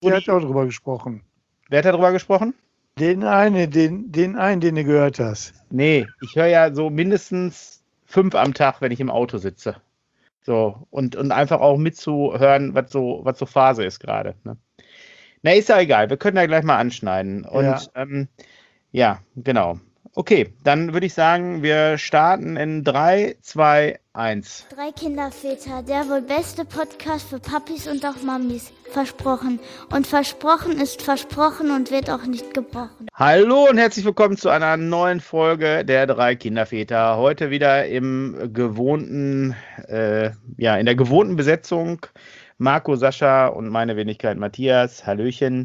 Der hat auch drüber gesprochen. Wer hat darüber gesprochen? Den einen, den du gehört hast. Nee, ich höre ja so mindestens 5 am Tag, wenn ich im Auto sitze. So, und einfach auch mitzuhören, was so Phase ist gerade. Ne? Na, ist ja egal, wir können da gleich mal anschneiden. Und ja, genau. Okay, dann würde ich sagen, wir starten in 3, 2, 1. Drei Kinderväter, der wohl beste Podcast für Papis und auch Mamis. Versprochen. Und versprochen ist versprochen und wird auch nicht gebrochen. Hallo und herzlich willkommen zu einer neuen Folge der drei Kinderväter. Heute wieder in der gewohnten Besetzung. Marco, Sascha und meine Wenigkeit Matthias. Hallöchen.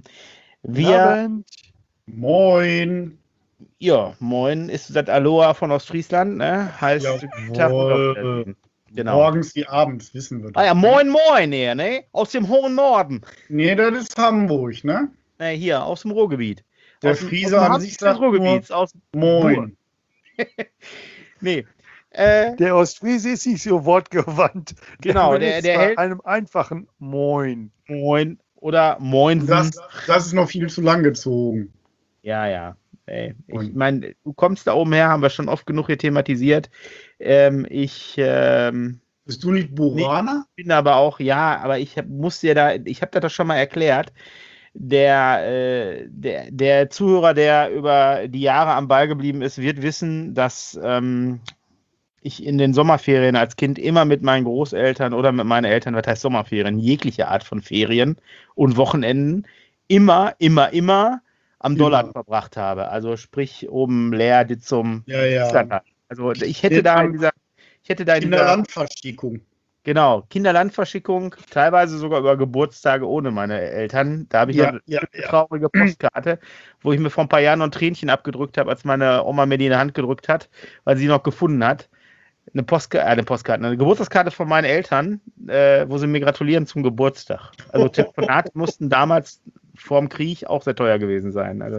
Moin. Ja, moin ist das Aloha von Ostfriesland, ne? Heißt Tag und auf Wiedersehen. Genau. Morgens wie abends, wissen wir das. Ah ja, moin, ne? Aus dem hohen Norden. Nee, das ist Hamburg, ne? Ne, hier, aus dem Ruhrgebiet. Der Friese an sich sagt Ruhrgebiets, aus Moin. Nee. Der Ostfriese ist nicht so wortgewandt. Genau, der hält einem einfachen Moin. Moin oder Moin. Das ist noch viel zu lang gezogen. Ja. Ey, ich meine, du kommst da oben her, haben wir schon oft genug hier thematisiert. Bist du nicht Buraner? Ich bin aber auch, aber ich habe das doch schon mal erklärt. Der Zuhörer, der über die Jahre am Ball geblieben ist, wird wissen, dass ich in den Sommerferien als Kind immer mit meinen Großeltern oder mit meinen Eltern, was heißt Sommerferien, jegliche Art von Ferien und Wochenenden, immer am Dollar verbracht habe. Also sprich oben Leer, Ditzum, Ja. Also ich hätte da in dieser Kinderlandverschickung. Genau, Kinderlandverschickung, teilweise sogar über Geburtstage ohne meine Eltern. Da habe ich eine traurige Postkarte, wo ich mir vor ein paar Jahren noch ein Tränchen abgedrückt habe, als meine Oma mir die in die Hand gedrückt hat, weil sie noch gefunden hat. Eine Geburtstagskarte von meinen Eltern, wo sie mir gratulieren zum Geburtstag. Also Telefonate mussten damals vor dem Krieg auch sehr teuer gewesen sein. Also.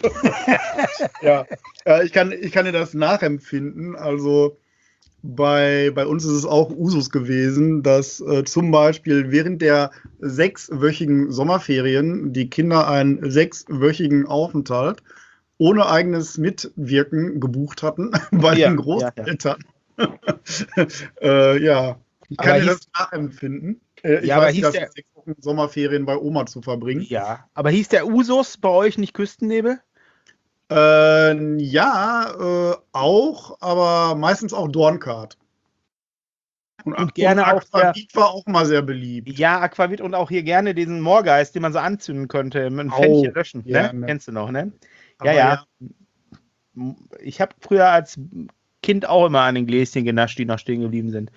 Ich kann dir das nachempfinden. Also bei uns ist es auch Usus gewesen, dass zum Beispiel während der 6-wöchigen Sommerferien die Kinder einen 6-wöchigen Aufenthalt ohne eigenes Mitwirken gebucht hatten bei den Großeltern. Ich kann dir das nachempfinden. Ich weiß nicht, dass 6 Wochen Sommerferien bei Oma zu verbringen. Ja, aber hieß der Usus bei euch nicht Küstennebel? Auch, aber meistens auch Dornkart. Und gerne auch Aquavit war auch mal sehr beliebt. Ja, Aquavit und auch hier gerne diesen Moorgeist, den man so anzünden könnte, mit einem Pfännchen löschen. Ne? Kennst du noch, ne? Ja. Ich habe früher als Kind auch immer an den Gläschen genascht, die noch stehen geblieben sind.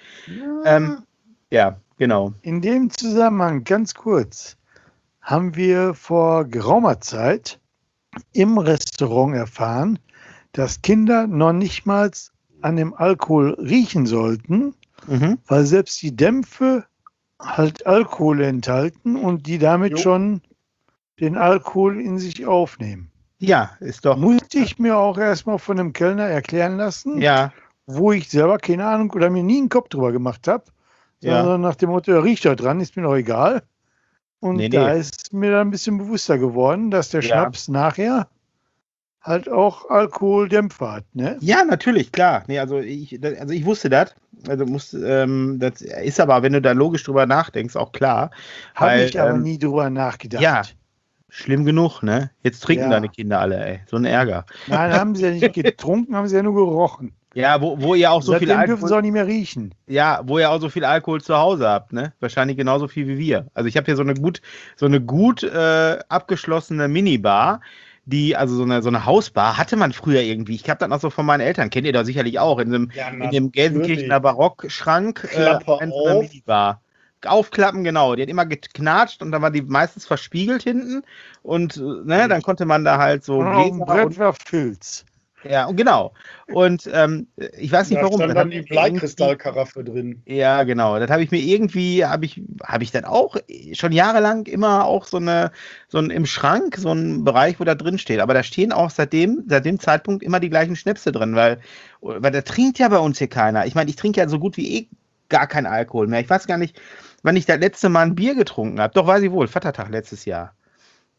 Ja, genau. In dem Zusammenhang, ganz kurz, haben wir vor geraumer Zeit im Restaurant erfahren, dass Kinder noch nicht mal an dem Alkohol riechen sollten, weil selbst die Dämpfe halt Alkohol enthalten und die damit schon den Alkohol in sich aufnehmen. Ja, ist doch. Musste ich mir auch erstmal von einem Kellner erklären lassen, wo ich selber keine Ahnung oder mir nie einen Kopf drüber gemacht habe, sondern nach dem Motto, riecht da dran, ist mir doch egal. Und da ist mir dann ein bisschen bewusster geworden, dass der Schnaps nachher halt auch Alkoholdämpfer hat, ne? Ja, natürlich, klar. Nee, also ich wusste das. Also das ist aber, wenn du da logisch drüber nachdenkst, auch klar. Habe ich aber nie drüber nachgedacht. Ja, schlimm genug, ne? Jetzt trinken deine Kinder alle, ey. So ein Ärger. Nein, haben sie ja nicht getrunken, haben sie ja nur gerochen. Ja, wo ihr auch so viel Alkohol... dürfen sie auch nicht mehr riechen. Ja, wo ihr auch so viel Alkohol zu Hause habt, ne? Wahrscheinlich genauso viel wie wir. Also ich habe hier so eine gut abgeschlossene Minibar, die, also so eine Hausbar, hatte man früher irgendwie. Ich habe das noch so von meinen Eltern, kennt ihr da sicherlich auch, in dem Gelsenkirchener Barockschrank eine Minibar. Aufklappen, genau. Die hat immer geknatscht und dann war die meistens verspiegelt hinten und dann konnte man da halt so Gläser Brett war Filz. Ja, genau. Und ich weiß nicht warum. Da stand dann die Bleikristallkaraffe drin. Ja, genau. Das habe ich mir irgendwie, habe ich dann auch schon jahrelang immer auch so im Schrank, so ein Bereich, wo da drin steht. Aber da stehen auch seit dem Zeitpunkt immer die gleichen Schnäpse drin, weil da trinkt ja bei uns hier keiner. Ich meine, ich trinke ja so gut wie gar keinen Alkohol mehr. Ich weiß gar nicht, wann ich das letzte Mal ein Bier getrunken habe. Doch, weiß ich wohl, Vatertag letztes Jahr.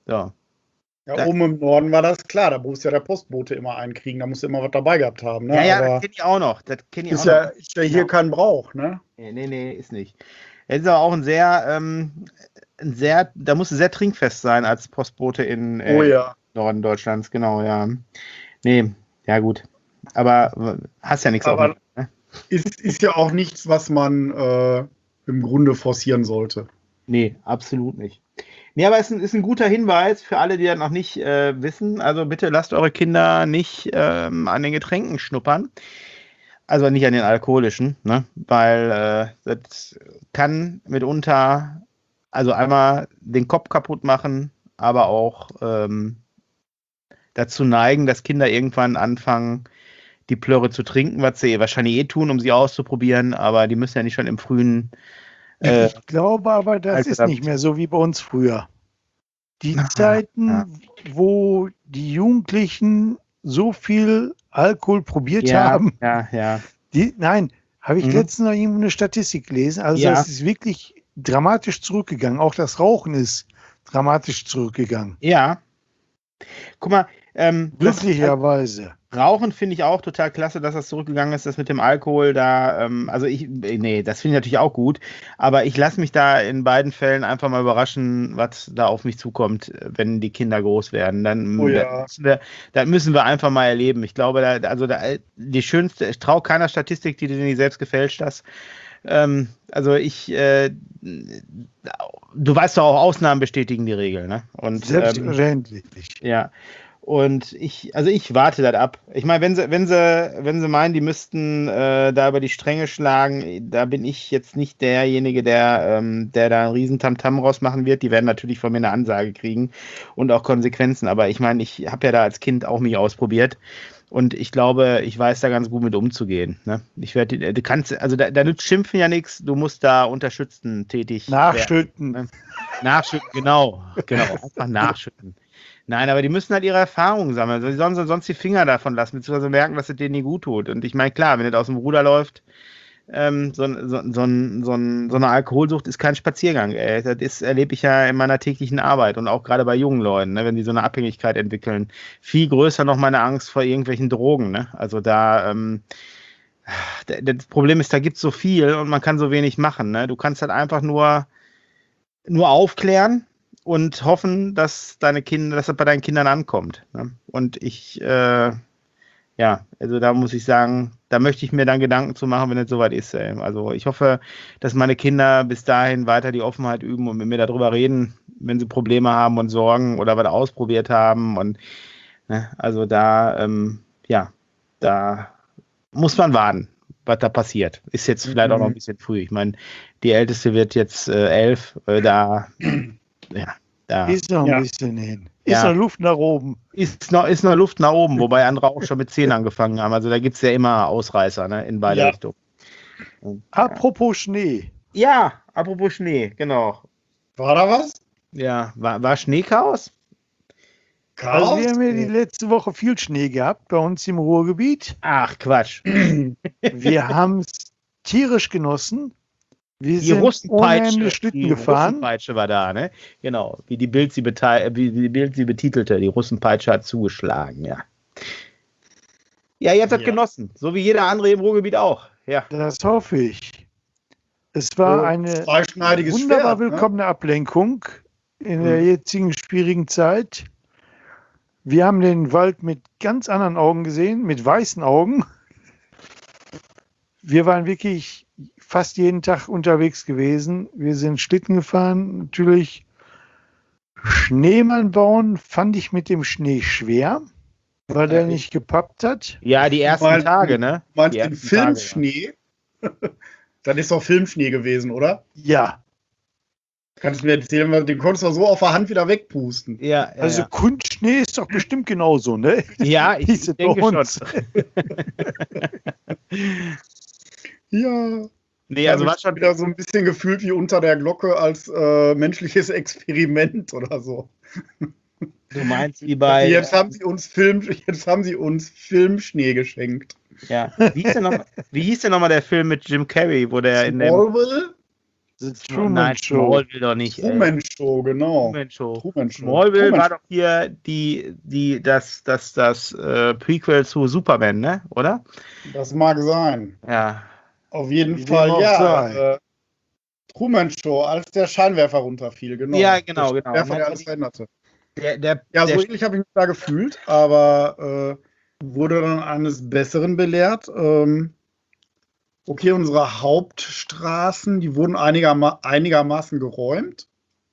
So. Ja, oben im Norden war das klar, da musste ja der Postbote immer einkriegen, da musste immer was dabei gehabt haben. Ne? Ja, Aber das kenne ich auch noch. Das kenn ich ist auch ja, noch. ist ja hier kein Brauch, ne? Nee, ist nicht. Es ist aber auch ein sehr, da musst du sehr trinkfest sein als Postbote in Oh ja. Norden Deutschlands, genau, ja. Nee, ja gut. Aber hast ja nichts Aber auf. Ne? ist ja auch nichts, was man im Grunde forcieren sollte. Nee, absolut nicht. Nee, aber es ist ein guter Hinweis für alle, die das noch nicht wissen. Also bitte lasst eure Kinder nicht an den Getränken schnuppern. Also nicht an den alkoholischen, ne? Weil das kann mitunter, also einmal den Kopf kaputt machen, aber auch dazu neigen, dass Kinder irgendwann anfangen, die Plörre zu trinken, was sie wahrscheinlich tun, um sie auszuprobieren, aber die müssen ja nicht schon im frühen ich glaube aber, das ist nicht mehr so wie bei uns früher. Die Zeiten, wo die Jugendlichen so viel Alkohol probiert haben. Ja. Habe ich letztens noch irgendwo eine Statistik gelesen. Also das ist wirklich dramatisch zurückgegangen. Auch das Rauchen ist dramatisch zurückgegangen. Ja. Guck mal, glücklicherweise. Rauchen finde ich auch total klasse, dass das zurückgegangen ist, das mit dem Alkohol da, das finde ich natürlich auch gut, aber ich lasse mich da in beiden Fällen einfach mal überraschen, was da auf mich zukommt, wenn die Kinder groß werden. Dann müssen wir einfach mal erleben. Ich glaube, die schönste, ich traue keiner Statistik, die du nicht selbst gefälscht hast. Du weißt doch auch, Ausnahmen bestätigen die Regel, ne? Und, selbstverständlich. Ja. Und ich warte das ab. Ich meine, wenn sie meinen, die müssten da über die Stränge schlagen, da bin ich jetzt nicht derjenige, der da einen riesen Tamtam rausmachen wird. Die werden natürlich von mir eine Ansage kriegen und auch Konsequenzen. Aber ich meine, ich habe ja da als Kind auch mich ausprobiert. Und ich glaube, ich weiß da ganz gut mit umzugehen. Ne? Da nützt Schimpfen ja nichts, du musst da unterstützend tätig Nachschütten. werden. Nachschütten, genau. Einfach nachschütten. Nein, aber die müssen halt ihre Erfahrungen sammeln. Die sollen sonst die Finger davon lassen, beziehungsweise merken, dass es denen nicht gut tut. Und ich meine, klar, wenn das aus dem Ruder läuft, so eine Alkoholsucht ist kein Spaziergang. Das erlebe ich ja in meiner täglichen Arbeit und auch gerade bei jungen Leuten, ne, wenn die so eine Abhängigkeit entwickeln. Viel größer noch meine Angst vor irgendwelchen Drogen. Ne? Also das Problem ist, da gibt es so viel und man kann so wenig machen. Ne? Du kannst halt einfach nur aufklären und hoffen, dass das bei deinen Kindern ankommt. Ne? Und also da muss ich sagen, da möchte ich mir dann Gedanken zu machen, wenn es soweit ist. Ey. Also ich hoffe, dass meine Kinder bis dahin weiter die Offenheit üben und mit mir darüber reden, wenn sie Probleme haben und Sorgen oder was ausprobiert haben. Und also da muss man warten, was da passiert. Ist jetzt vielleicht auch noch ein bisschen früh. Ich meine, die Älteste wird jetzt 11, da ist noch ein bisschen hin. Ist noch Luft nach oben. Ist noch Luft nach oben, wobei andere auch schon mit 10 angefangen haben. Also da gibt es ja immer Ausreißer, ne, in beide Richtungen. Apropos Schnee. Ja, apropos Schnee, genau. War da was? Ja, war Schneechaos? Also wir haben ja die letzte Woche viel Schnee gehabt bei uns im Ruhrgebiet. Ach, Quatsch. Wir haben es tierisch genossen. Wir Die sind Russenpeitsche, Schlitten gefahren. Russenpeitsche war da, ne? Genau, wie die Bild sie betitelte. Die Russenpeitsche hat zugeschlagen, ja. Ja, ihr habt das genossen, so wie jeder andere im Ruhrgebiet auch. Ja. Das hoffe ich. Es war eine wunderbar willkommene Ablenkung in der jetzigen schwierigen Zeit. Wir haben den Wald mit ganz anderen Augen gesehen, mit weißen Augen. Wir waren wirklich fast jeden Tag unterwegs gewesen. Wir sind Schlitten gefahren, natürlich. Schneemann bauen fand ich mit dem Schnee schwer, weil der nicht gepappt hat. Ja, die ersten Tage, ne? Du meinst den Filmschnee? Das ist doch Filmschnee gewesen, oder? Ja. Kannst du mir erzählen, den konntest du so auf der Hand wieder wegpusten. Ja, also Kunstschnee ist doch bestimmt genauso, ne? Ja, ich denke schon. Ja. Nee, also war schon wieder so ein bisschen gefühlt wie unter der Glocke als menschliches Experiment oder so. Du meinst wie bei. Jetzt haben sie uns Filmschnee geschenkt. Ja. Wie hieß denn nochmal der Film mit Jim Carrey, wo der in dem. Smallville? The Truman Nein, Show. Smallville doch nicht. Truman Show, genau. Truman Show. Truman Show. Smallville Truman war Show. doch hier das Prequel zu Superman, ne? Oder? Das mag sein. Ja. Auf jeden Wie Fall, dem auch ja. sei. Truman Show, als der Scheinwerfer runterfiel, genau. Ja, genau, Der genau. Scheinwerfer, der alles veränderte. Der Ja, so ähnlich habe ich mich da gefühlt, aber wurde dann eines Besseren belehrt. Okay, unsere Hauptstraßen, die wurden einigermaßen geräumt.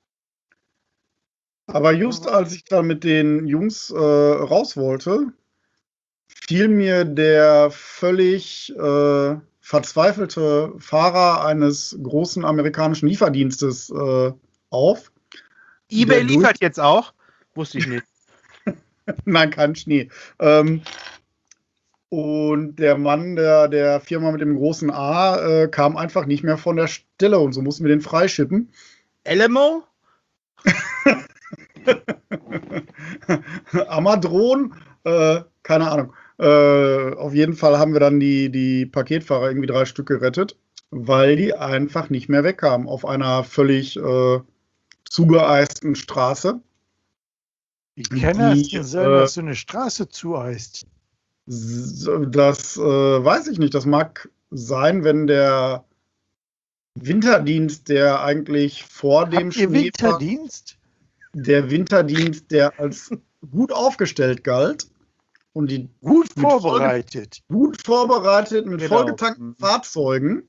Aber just als ich dann mit den Jungs raus wollte, fiel mir der völlig verzweifelte Fahrer eines großen amerikanischen Lieferdienstes auf. eBay liefert jetzt auch? Wusste ich nicht. Nein, kein Schnee. Und der Mann der Firma mit dem großen A kam einfach nicht mehr von der Stelle und so mussten wir den freischippen. Alamo? Amadron? Keine Ahnung. Auf jeden Fall haben wir dann die Paketfahrer irgendwie 3 Stück gerettet, weil die einfach nicht mehr wegkamen auf einer völlig zugeeisten Straße. Wie kann das denn sein, dass so eine Straße zueist? Das weiß ich nicht. Das mag sein, wenn der Winterdienst, der eigentlich vor dem Habt ihr Schnee Winterdienst? der Winterdienst, der als gut aufgestellt galt und die Gut mit vorbereitet. gut vorbereitet mit Genau. vollgetankten Fahrzeugen,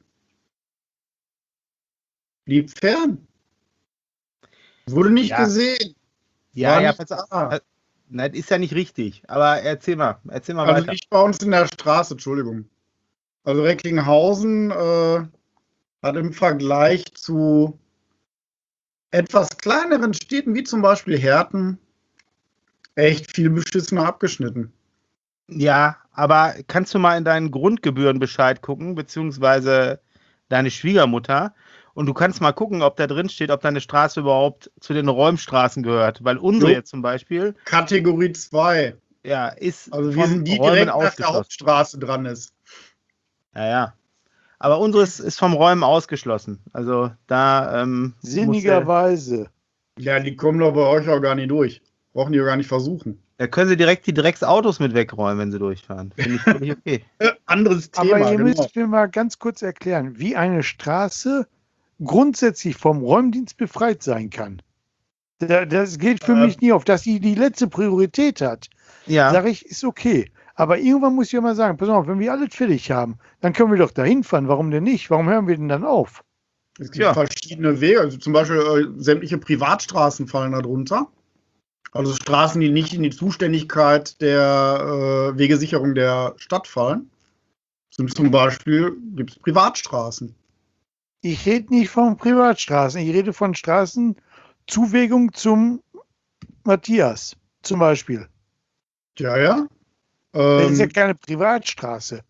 blieb fern. Wurde nicht Ja. gesehen. Ja, War ja, nicht pass auf. da. Nein, ist ja nicht richtig. Aber erzähl mal Also weiter. nicht bei uns in der Straße, Entschuldigung. Also Recklinghausen hat im Vergleich zu etwas kleineren Städten wie zum Beispiel Herten echt viel beschissener abgeschnitten. Ja, aber kannst du mal in deinen Grundgebührenbescheid gucken, beziehungsweise deine Schwiegermutter, und du kannst mal gucken, ob da drin steht, ob deine Straße überhaupt zu den Räumstraßen gehört, weil unsere Jo. jetzt zum Beispiel, Kategorie 2. ja, ist Also wir von sind die Räumen direkt nach der ausgeschlossen. Hauptstraße dran ist. Ja. Aber unseres ist vom Räumen ausgeschlossen. Also da Sinnigerweise. Ja, die kommen doch bei euch auch gar nicht durch. Brauchen die auch gar nicht versuchen. da können sie direkt die Drecksautos mit wegräumen, wenn sie durchfahren. Finde ich völlig okay. Anderes Thema, Aber ihr genau. müsst mir mal ganz kurz erklären, wie eine Straße grundsätzlich vom Räumdienst befreit sein kann. Das geht für mich nie auf. Dass sie die letzte Priorität hat, Ja, sage ich, ist okay. Aber irgendwann muss ich ja mal sagen, pass auf, wenn wir alles fertig haben, dann können wir doch dahin fahren. Warum denn nicht? Warum hören wir denn dann auf? Es gibt Ja. verschiedene Wege. Also zum Beispiel sämtliche Privatstraßen fallen da drunter. Also Straßen, die nicht in die Zuständigkeit der Wegesicherung der Stadt fallen. Zum Beispiel gibt es Privatstraßen. Ich rede nicht von Privatstraßen, ich rede von Straßenzuwegung zum Matthias zum Beispiel. Ja. Das ist ja keine Privatstraße.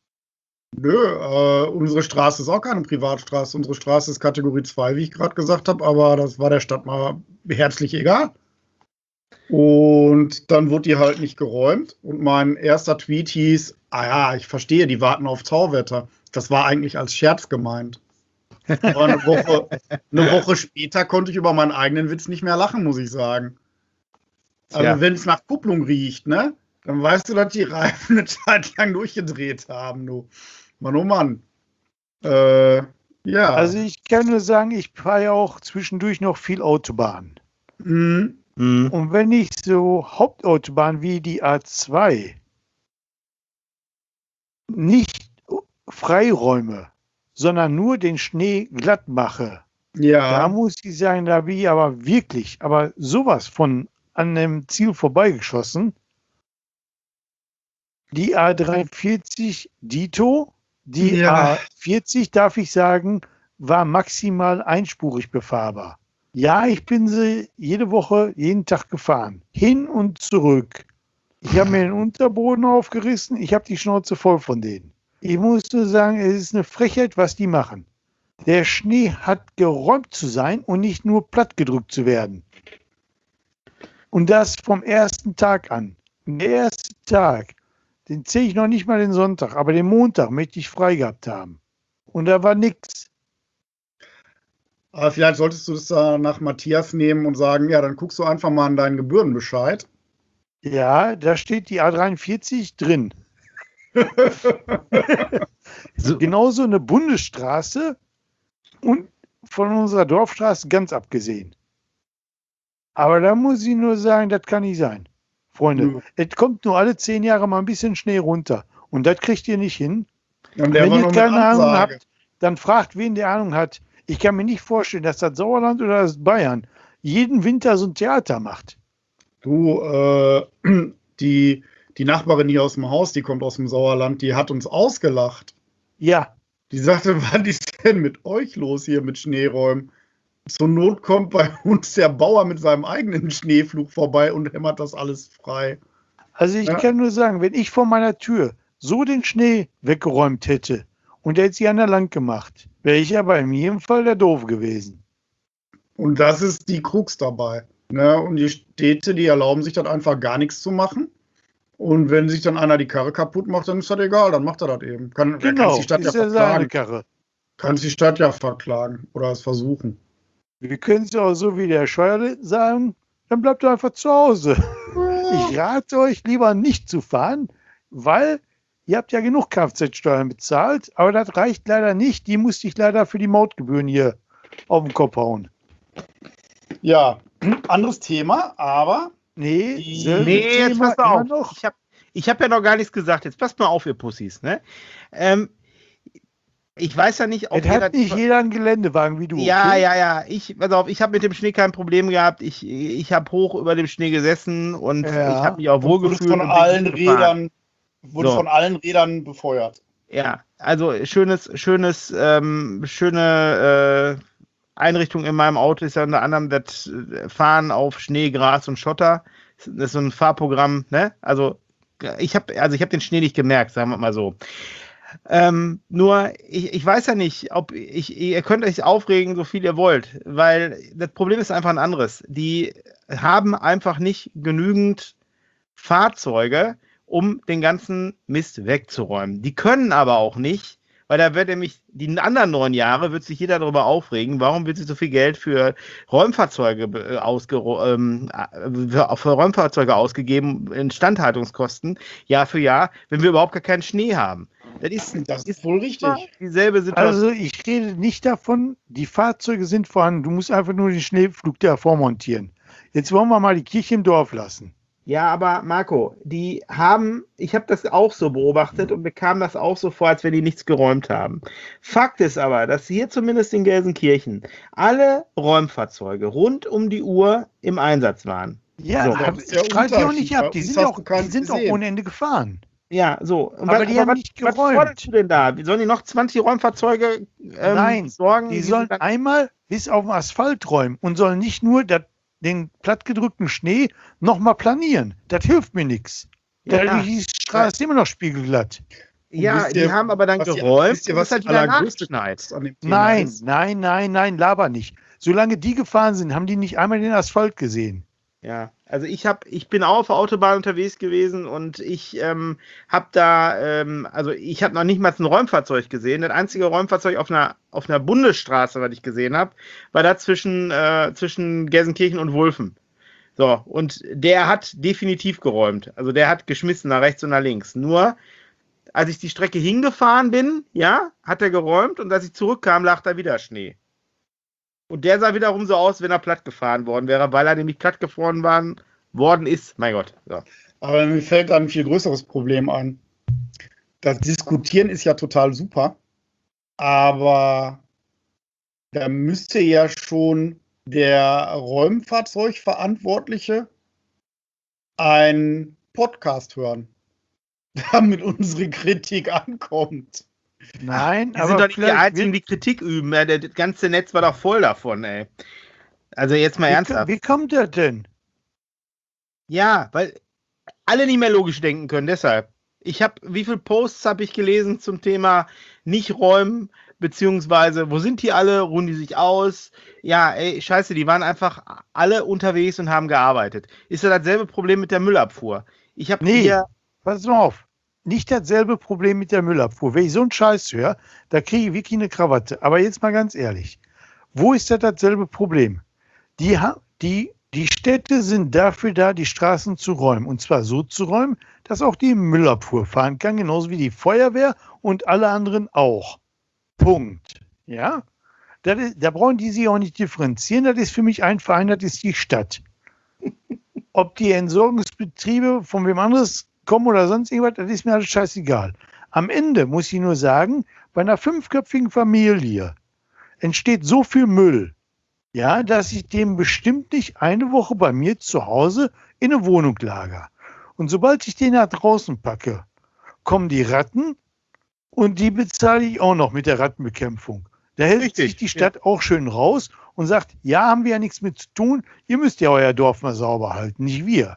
Nö, unsere Straße ist auch keine Privatstraße. Unsere Straße ist Kategorie 2, wie ich gerade gesagt habe, aber das war der Stadt mal herzlich egal. Und dann wurde die halt nicht geräumt. Und mein erster Tweet hieß, ich verstehe, die warten auf Tauwetter. Das war eigentlich als Scherz gemeint. Aber eine Woche später konnte ich über meinen eigenen Witz nicht mehr lachen, muss ich sagen. Also Tja. wenn es nach Kupplung riecht, ne? Dann weißt du, dass die Reifen eine Zeit lang durchgedreht haben, du. Mann, oh Mann. Ja. Also ich kann nur sagen, ich fahre ja auch zwischendurch noch viel Autobahn. Mhm. Und wenn ich so Hauptautobahn wie die A2 nicht freiräume, sondern nur den Schnee glatt mache, da Ja. muss ich sagen, da bin ich aber wirklich, aber sowas von an dem Ziel vorbeigeschossen. Die A43 Dito, die Ja. A40, darf ich sagen, war maximal einspurig befahrbar. Ja, ich bin sie jede Woche, jeden Tag gefahren. Hin und zurück. Ich habe mir den Unterboden aufgerissen, ich habe die Schnauze voll von denen. Ich muss nur sagen, es ist eine Frechheit, was die machen. Der Schnee hat geräumt zu sein und nicht nur plattgedrückt zu werden. Und das vom ersten Tag an. Und der erste Tag, den zähle ich noch nicht mal den Sonntag, aber den Montag möchte ich frei gehabt haben. Und da war nichts. Aber vielleicht solltest du das da nach Matthias nehmen und sagen, ja, dann guckst du einfach mal an deinen Gebührenbescheid. Ja, da steht die A43 drin. Genauso eine Bundesstraße und von unserer Dorfstraße ganz abgesehen. Aber da muss ich nur sagen, das kann nicht sein. Freunde, es kommt nur alle 10 Jahre mal ein bisschen Schnee runter. Und das kriegt ihr nicht hin. Und Wenn ihr keine Ahnung habt, dann fragt, wen der Ahnung hat. Ich kann mir nicht vorstellen, dass das Sauerland oder das Bayern jeden Winter so ein Theater macht. Du, die Nachbarin hier aus dem Haus, die kommt aus dem Sauerland, die hat uns ausgelacht. Ja. Die sagte, was ist denn mit euch los hier mit Schneeräumen? Zur Not kommt bei uns der Bauer mit seinem eigenen Schneeflug vorbei und hämmert das alles frei. Also ich kann nur sagen, wenn ich vor meiner Tür so den Schnee weggeräumt hätte und der hätte sich an der Land gemacht, wäre ich aber in jedem Fall der Doof gewesen. Und das ist die Krux dabei. Ne? Und die Städte, die erlauben sich dann einfach gar nichts zu machen. Und wenn sich dann einer die Karre kaputt macht, dann ist das egal, dann macht er das eben. Kann die Stadt ja verklagen. Karre. Kann die Stadt ja verklagen oder es versuchen. Wir können es auch so wie der Scheuer sagen, dann bleibt ihr einfach zu Hause. Ich rate euch lieber nicht zu fahren, weil ihr habt ja genug Kfz-Steuern bezahlt, aber das reicht leider nicht. Die musste ich leider für die Mautgebühren hier auf den Kopf hauen. Ja, anderes Thema, aber... Nee, jetzt passt mal auf. Ich hab ja noch gar nichts gesagt. Jetzt passt mal auf, ihr Pussys. Ne? Ich weiß ja nicht, ob hat nicht jeder einen Geländewagen wie du. Ja, okay? ja. Ich habe mit dem Schnee kein Problem gehabt. Ich habe hoch über dem Schnee gesessen und ich habe mich auch wohlgefühlt. Von allen Rädern befeuert. Ja, also schöne Einrichtung in meinem Auto ist ja unter anderem das Fahren auf Schnee, Gras und Schotter. Das ist so ein Fahrprogramm, ne? Also ich habe den Schnee nicht gemerkt, sagen wir mal so. Nur, ich weiß ja nicht, ihr könnt euch aufregen, so viel ihr wollt, weil das Problem ist einfach ein anderes. Die haben einfach nicht genügend Fahrzeuge, um den ganzen Mist wegzuräumen. Die können aber auch nicht, weil da wird nämlich die anderen 9 Jahre wird sich jeder darüber aufregen, warum wird sich so viel Geld für Räumfahrzeuge ausgegeben, Instandhaltungskosten, Jahr für Jahr, wenn wir überhaupt gar keinen Schnee haben. Das ist wohl richtig. Dieselbe Situation. Also ich rede nicht davon, die Fahrzeuge sind vorhanden, du musst einfach nur den Schneeflug davor montieren. Jetzt wollen wir mal die Kirche im Dorf lassen. Ja, aber Marco, ich habe das auch so beobachtet und bekam das auch so vor, als wenn die nichts geräumt haben. Fakt ist aber, dass hier zumindest in Gelsenkirchen alle Räumfahrzeuge rund um die Uhr im Einsatz waren. Ja, so. Das strahlt die auch nicht ab. Die sind auch ohne Ende gefahren. Ja, so. Aber die haben nicht geräumt. Was forderst du denn da? Sollen die noch 20 Räumfahrzeuge Nein, sorgen? Die sollen einmal bis auf den Asphalt räumen und sollen nicht nur den plattgedrückten Schnee nochmal planieren. Das hilft mir nichts. Ja. Die Straße ist immer noch spiegelglatt. Ja, die haben aber dann geräumt und was halt wieder nachgeschneit. Nein, laber nicht. Solange die gefahren sind, haben die nicht einmal den Asphalt gesehen. Ja, also ich bin auch auf der Autobahn unterwegs gewesen und ich habe da, ich habe noch nicht mal ein Räumfahrzeug gesehen. Das einzige Räumfahrzeug auf einer Bundesstraße, was ich gesehen habe, war da zwischen Gelsenkirchen und Wulfen. So, und der hat definitiv geräumt. Also der hat geschmissen nach rechts und nach links. Nur, als ich die Strecke hingefahren bin, ja, hat er geräumt und als ich zurückkam, lag da wieder Schnee. Und der sah wiederum so aus, wenn er platt gefahren worden wäre, weil er nämlich platt gefahren worden ist. Mein Gott. So. Aber mir fällt da ein viel größeres Problem ein. Das Diskutieren ist ja total super, aber da müsste ja schon der Räumfahrzeugverantwortliche einen Podcast hören, damit unsere Kritik ankommt. Nein, die sind doch nicht die Einzigen, die Kritik üben. Ja, das ganze Netz war doch voll davon, ey. Also jetzt mal ernsthaft. Wie kommt der denn? Ja, weil alle nicht mehr logisch denken können, deshalb. Wie viele Posts habe ich gelesen zum Thema nicht räumen, beziehungsweise, wo sind die alle, ruhen die sich aus? Ja, ey, scheiße, die waren einfach alle unterwegs und haben gearbeitet. Ist ja dasselbe Problem mit der Müllabfuhr. Pass mal auf. Nicht dasselbe Problem mit der Müllabfuhr. Wenn ich so einen Scheiß höre, da kriege ich wirklich eine Krawatte. Aber jetzt mal ganz ehrlich. Wo ist das dasselbe Problem? Die Städte sind dafür da, die Straßen zu räumen. Und zwar so zu räumen, dass auch die Müllabfuhr fahren kann, genauso wie die Feuerwehr und alle anderen auch. Punkt. Ja? Da brauchen die sich auch nicht differenzieren. Das ist für mich ein Verein, das ist die Stadt. Ob die Entsorgungsbetriebe von wem anderes kommen oder sonst irgendwas, das ist mir alles scheißegal. Am Ende muss ich nur sagen, bei einer 5-köpfigen Familie entsteht so viel Müll, ja, dass ich dem bestimmt nicht eine Woche bei mir zu Hause in eine Wohnung lager. Und sobald ich den nach draußen packe, kommen die Ratten und die bezahle ich auch noch mit der Rattenbekämpfung. Da hält sich die Stadt auch schön raus und sagt, ja, haben wir ja nichts mit zu tun, ihr müsst ja euer Dorf mal sauber halten, nicht wir.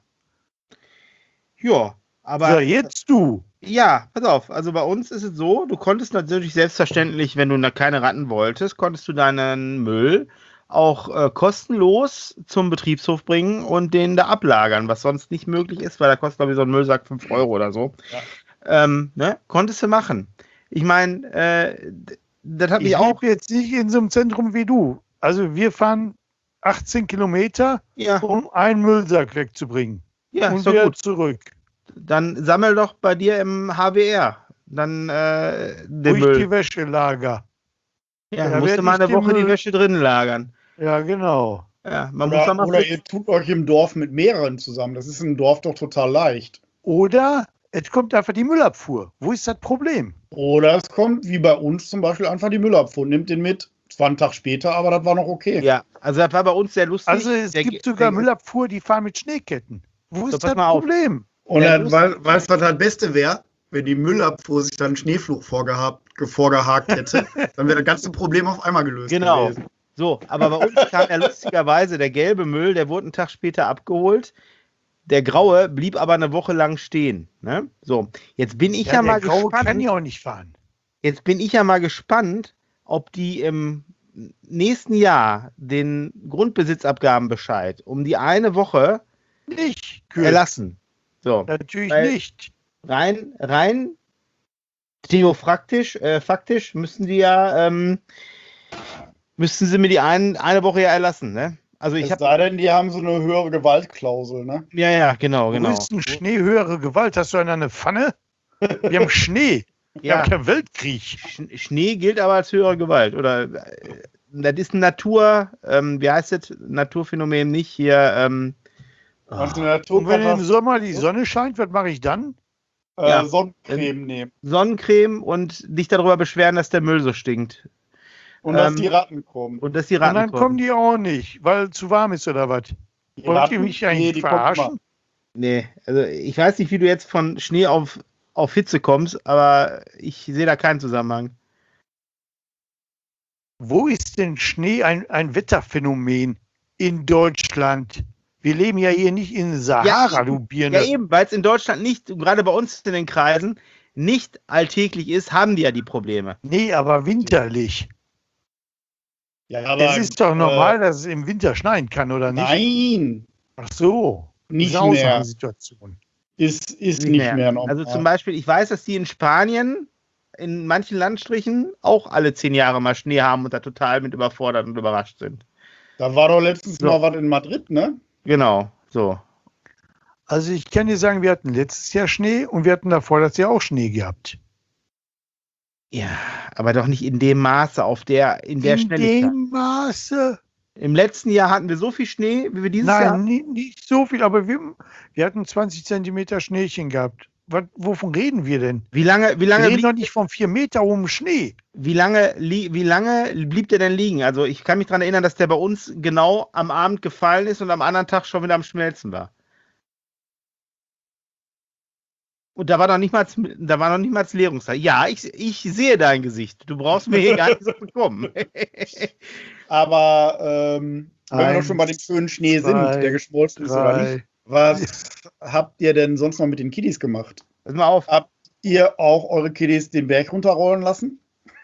Ja, aber... So, jetzt du. Ja, pass auf, also bei uns ist es so, du konntest natürlich selbstverständlich, wenn du keine Ratten wolltest, konntest du deinen Müll auch kostenlos zum Betriebshof bringen und den da ablagern, was sonst nicht möglich ist, weil da kostet, glaube ich, so ein Müllsack 5 € oder so. Ja. Ne? Konntest du machen. Ich meine, das hat mich auch... Ich lebe jetzt nicht in so einem Zentrum wie du. Also wir fahren 18 Kilometer, um einen Müllsack wegzubringen. Ja, und wieder gut zurück. Dann sammel doch bei dir im HWR dann den Müll. Die Wäsche lager. Ja, dann musst du mal eine Woche die Wäsche drin lagern. Ja, genau. Ja, oder ihr tut euch im Dorf mit mehreren zusammen. Das ist im Dorf doch total leicht. Oder es kommt einfach die Müllabfuhr. Wo ist das Problem? Oder es kommt, wie bei uns zum Beispiel, einfach die Müllabfuhr. Nimmt den mit. Es war ein Tag später, aber das war noch okay. Ja, also das war bei uns sehr lustig. Also es gibt sogar Müllabfuhr, die fahren mit Schneeketten. Wo ist das Problem? Und dann, weißt du, was das Beste wäre? Wenn die Müllabfuhr sich dann einen Schneeflug vorgehakt hätte, dann wäre das ganze Problem auf einmal gelöst gewesen. So, aber bei uns kam ja lustigerweise der gelbe Müll, der wurde einen Tag später abgeholt. Der graue blieb aber eine Woche lang stehen. Ne? So, jetzt bin ich ja mal gespannt. Der graue kann ja auch nicht fahren. Jetzt bin ich ja mal gespannt, ob die im nächsten Jahr den Grundbesitzabgabenbescheid um die eine Woche nicht erlassen. So, natürlich nicht. Rein faktisch müssen die ja müssten sie mir die eine Woche ja erlassen, ne? Also es sei denn, die haben so eine höhere Gewaltklausel, ne? Ja, genau. Wo ist denn Schnee höhere Gewalt? Hast du eine Pfanne? Wir haben Schnee. Wir haben keinen Weltkrieg. Schnee gilt aber als höhere Gewalt. Oder das ist ein wie heißt das? Naturphänomen nicht hier. Und wenn im Sommer die Sonne scheint, was mache ich dann? Sonnencreme nehmen. Sonnencreme und dich darüber beschweren, dass der Müll so stinkt. Und dass die Ratten kommen. Und dann kommen die auch nicht, weil zu warm ist oder was? Wollt ihr mich eigentlich verarschen? Nee, also ich weiß nicht, wie du jetzt von Schnee auf Hitze kommst, aber ich sehe da keinen Zusammenhang. Wo ist denn Schnee ein Wetterphänomen in Deutschland? Wir leben ja hier nicht in Sahara, du Birne. Ja eben, weil es in Deutschland nicht, gerade bei uns in den Kreisen, nicht alltäglich ist, haben die ja die Probleme. Nee, aber winterlich. Ja, aber es ist doch normal, dass es im Winter schneien kann, oder nicht? Nein. Ach so. Nicht mehr. Situation. Ist nicht mehr normal. Also zum Beispiel, ich weiß, dass die in Spanien in manchen Landstrichen auch alle 10 Jahre mal Schnee haben und da total mit überfordert und überrascht sind. Da war doch letztens mal was in Madrid, ne? Genau, so. Also ich kann dir sagen, wir hatten letztes Jahr Schnee und wir hatten davor das Jahr auch Schnee gehabt. Ja, aber doch nicht in dem Maße, in der Schnelligkeit. In dem Maße? Im letzten Jahr hatten wir so viel Schnee, wie wir dieses Jahr haben? Nein, nicht so viel, aber wir hatten 20 Zentimeter Schneechen gehabt. Wovon reden wir denn? Wie lange wir reden doch nicht von 4 Meter hohem Schnee. Wie lange blieb der denn liegen? Also ich kann mich daran erinnern, dass der bei uns genau am Abend gefallen ist und am anderen Tag schon wieder am Schmelzen war. Und da war noch nicht mal Leerungszeit. Ja, ich sehe dein Gesicht. Du brauchst mir hier gar nicht so bekommen. Aber wenn wir noch schon bei dem schönen Schnee sind, der geschmolzen ist oder nicht, was habt ihr denn sonst noch mit den Kiddies gemacht? Pass mal auf. Habt ihr auch eure Kiddies den Berg runterrollen lassen?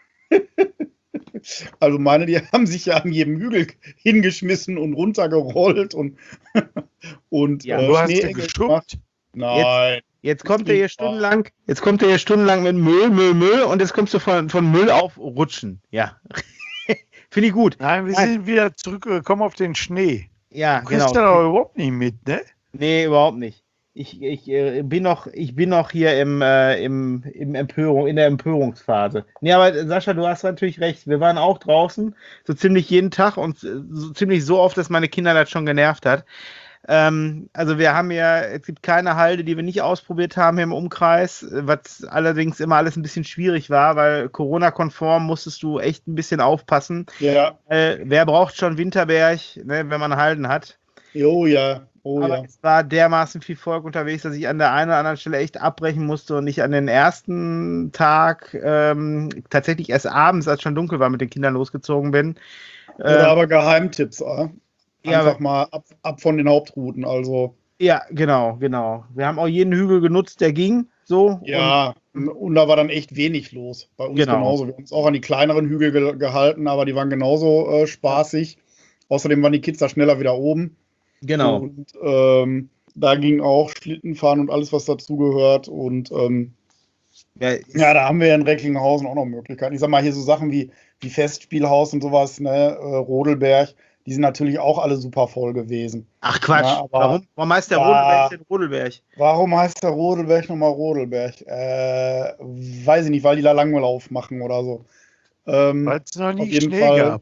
Also meine, die haben sich ja an jedem Hügel hingeschmissen und runtergerollt und du hast ja geschuckt. Nein. Jetzt kommt er hier stundenlang mit Müll und jetzt kommst du von Müll auf Rutschen. Ja. Finde ich gut. Nein, wir sind wieder zurückgekommen auf den Schnee. Ja, Du kriegst genau. da doch überhaupt nicht mit, ne? Nee, überhaupt nicht. Ich bin noch hier in der Empörungsphase. Nee, aber Sascha, du hast natürlich recht. Wir waren auch draußen, so ziemlich jeden Tag und so ziemlich so oft, dass meine Kinder das schon genervt hat. Also es gibt keine Halde, die wir nicht ausprobiert haben hier im Umkreis, was allerdings immer alles ein bisschen schwierig war, weil Corona-konform musstest du echt ein bisschen aufpassen. Ja. Wer braucht schon Winterberg, ne, wenn man Halden hat? Oh ja. Aber es war dermaßen viel Volk unterwegs, dass ich an der einen oder anderen Stelle echt abbrechen musste und ich an den ersten Tag tatsächlich erst abends, als schon dunkel war, mit den Kindern losgezogen bin. Oder aber Geheimtipps, Ja, einfach mal ab von den Hauptrouten, also. Ja, genau. Wir haben auch jeden Hügel genutzt, der ging, so. Ja, und da war dann echt wenig los. Bei uns genauso. Wir haben uns auch an die kleineren Hügel gehalten, aber die waren genauso spaßig. Außerdem waren die Kids da schneller wieder oben. Genau. Und da ging auch Schlittenfahren und alles, was dazugehört. Und ja, da haben wir in Recklinghausen auch noch Möglichkeiten. Ich sag mal, hier so Sachen wie Festspielhaus und sowas, ne, Rodelberg, die sind natürlich auch alle super voll gewesen. Ach Quatsch, Ja, aber warum heißt der Rodelberg denn Rodelberg? Warum heißt der Rodelberg nochmal Rodelberg? Weiß ich nicht, weil die da Langlauf machen oder so. Weil es noch nie auf jeden Schnee Fall gab.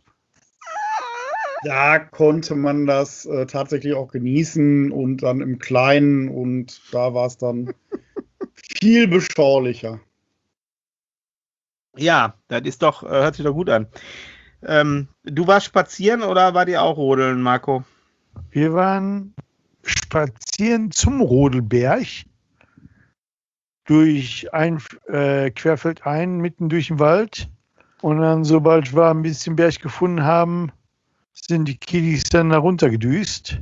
Da konnte man das tatsächlich auch genießen und dann im Kleinen und da war es dann viel beschaulicher. Ja, das ist doch, hört sich doch gut an. Du warst spazieren oder war dir auch Rodeln, Marco? Wir waren spazieren zum Rodelberg durch querfeldein mitten durch den Wald. Und dann, sobald wir ein bisschen Berg gefunden haben, sind die Kiddies dann da runtergedüst.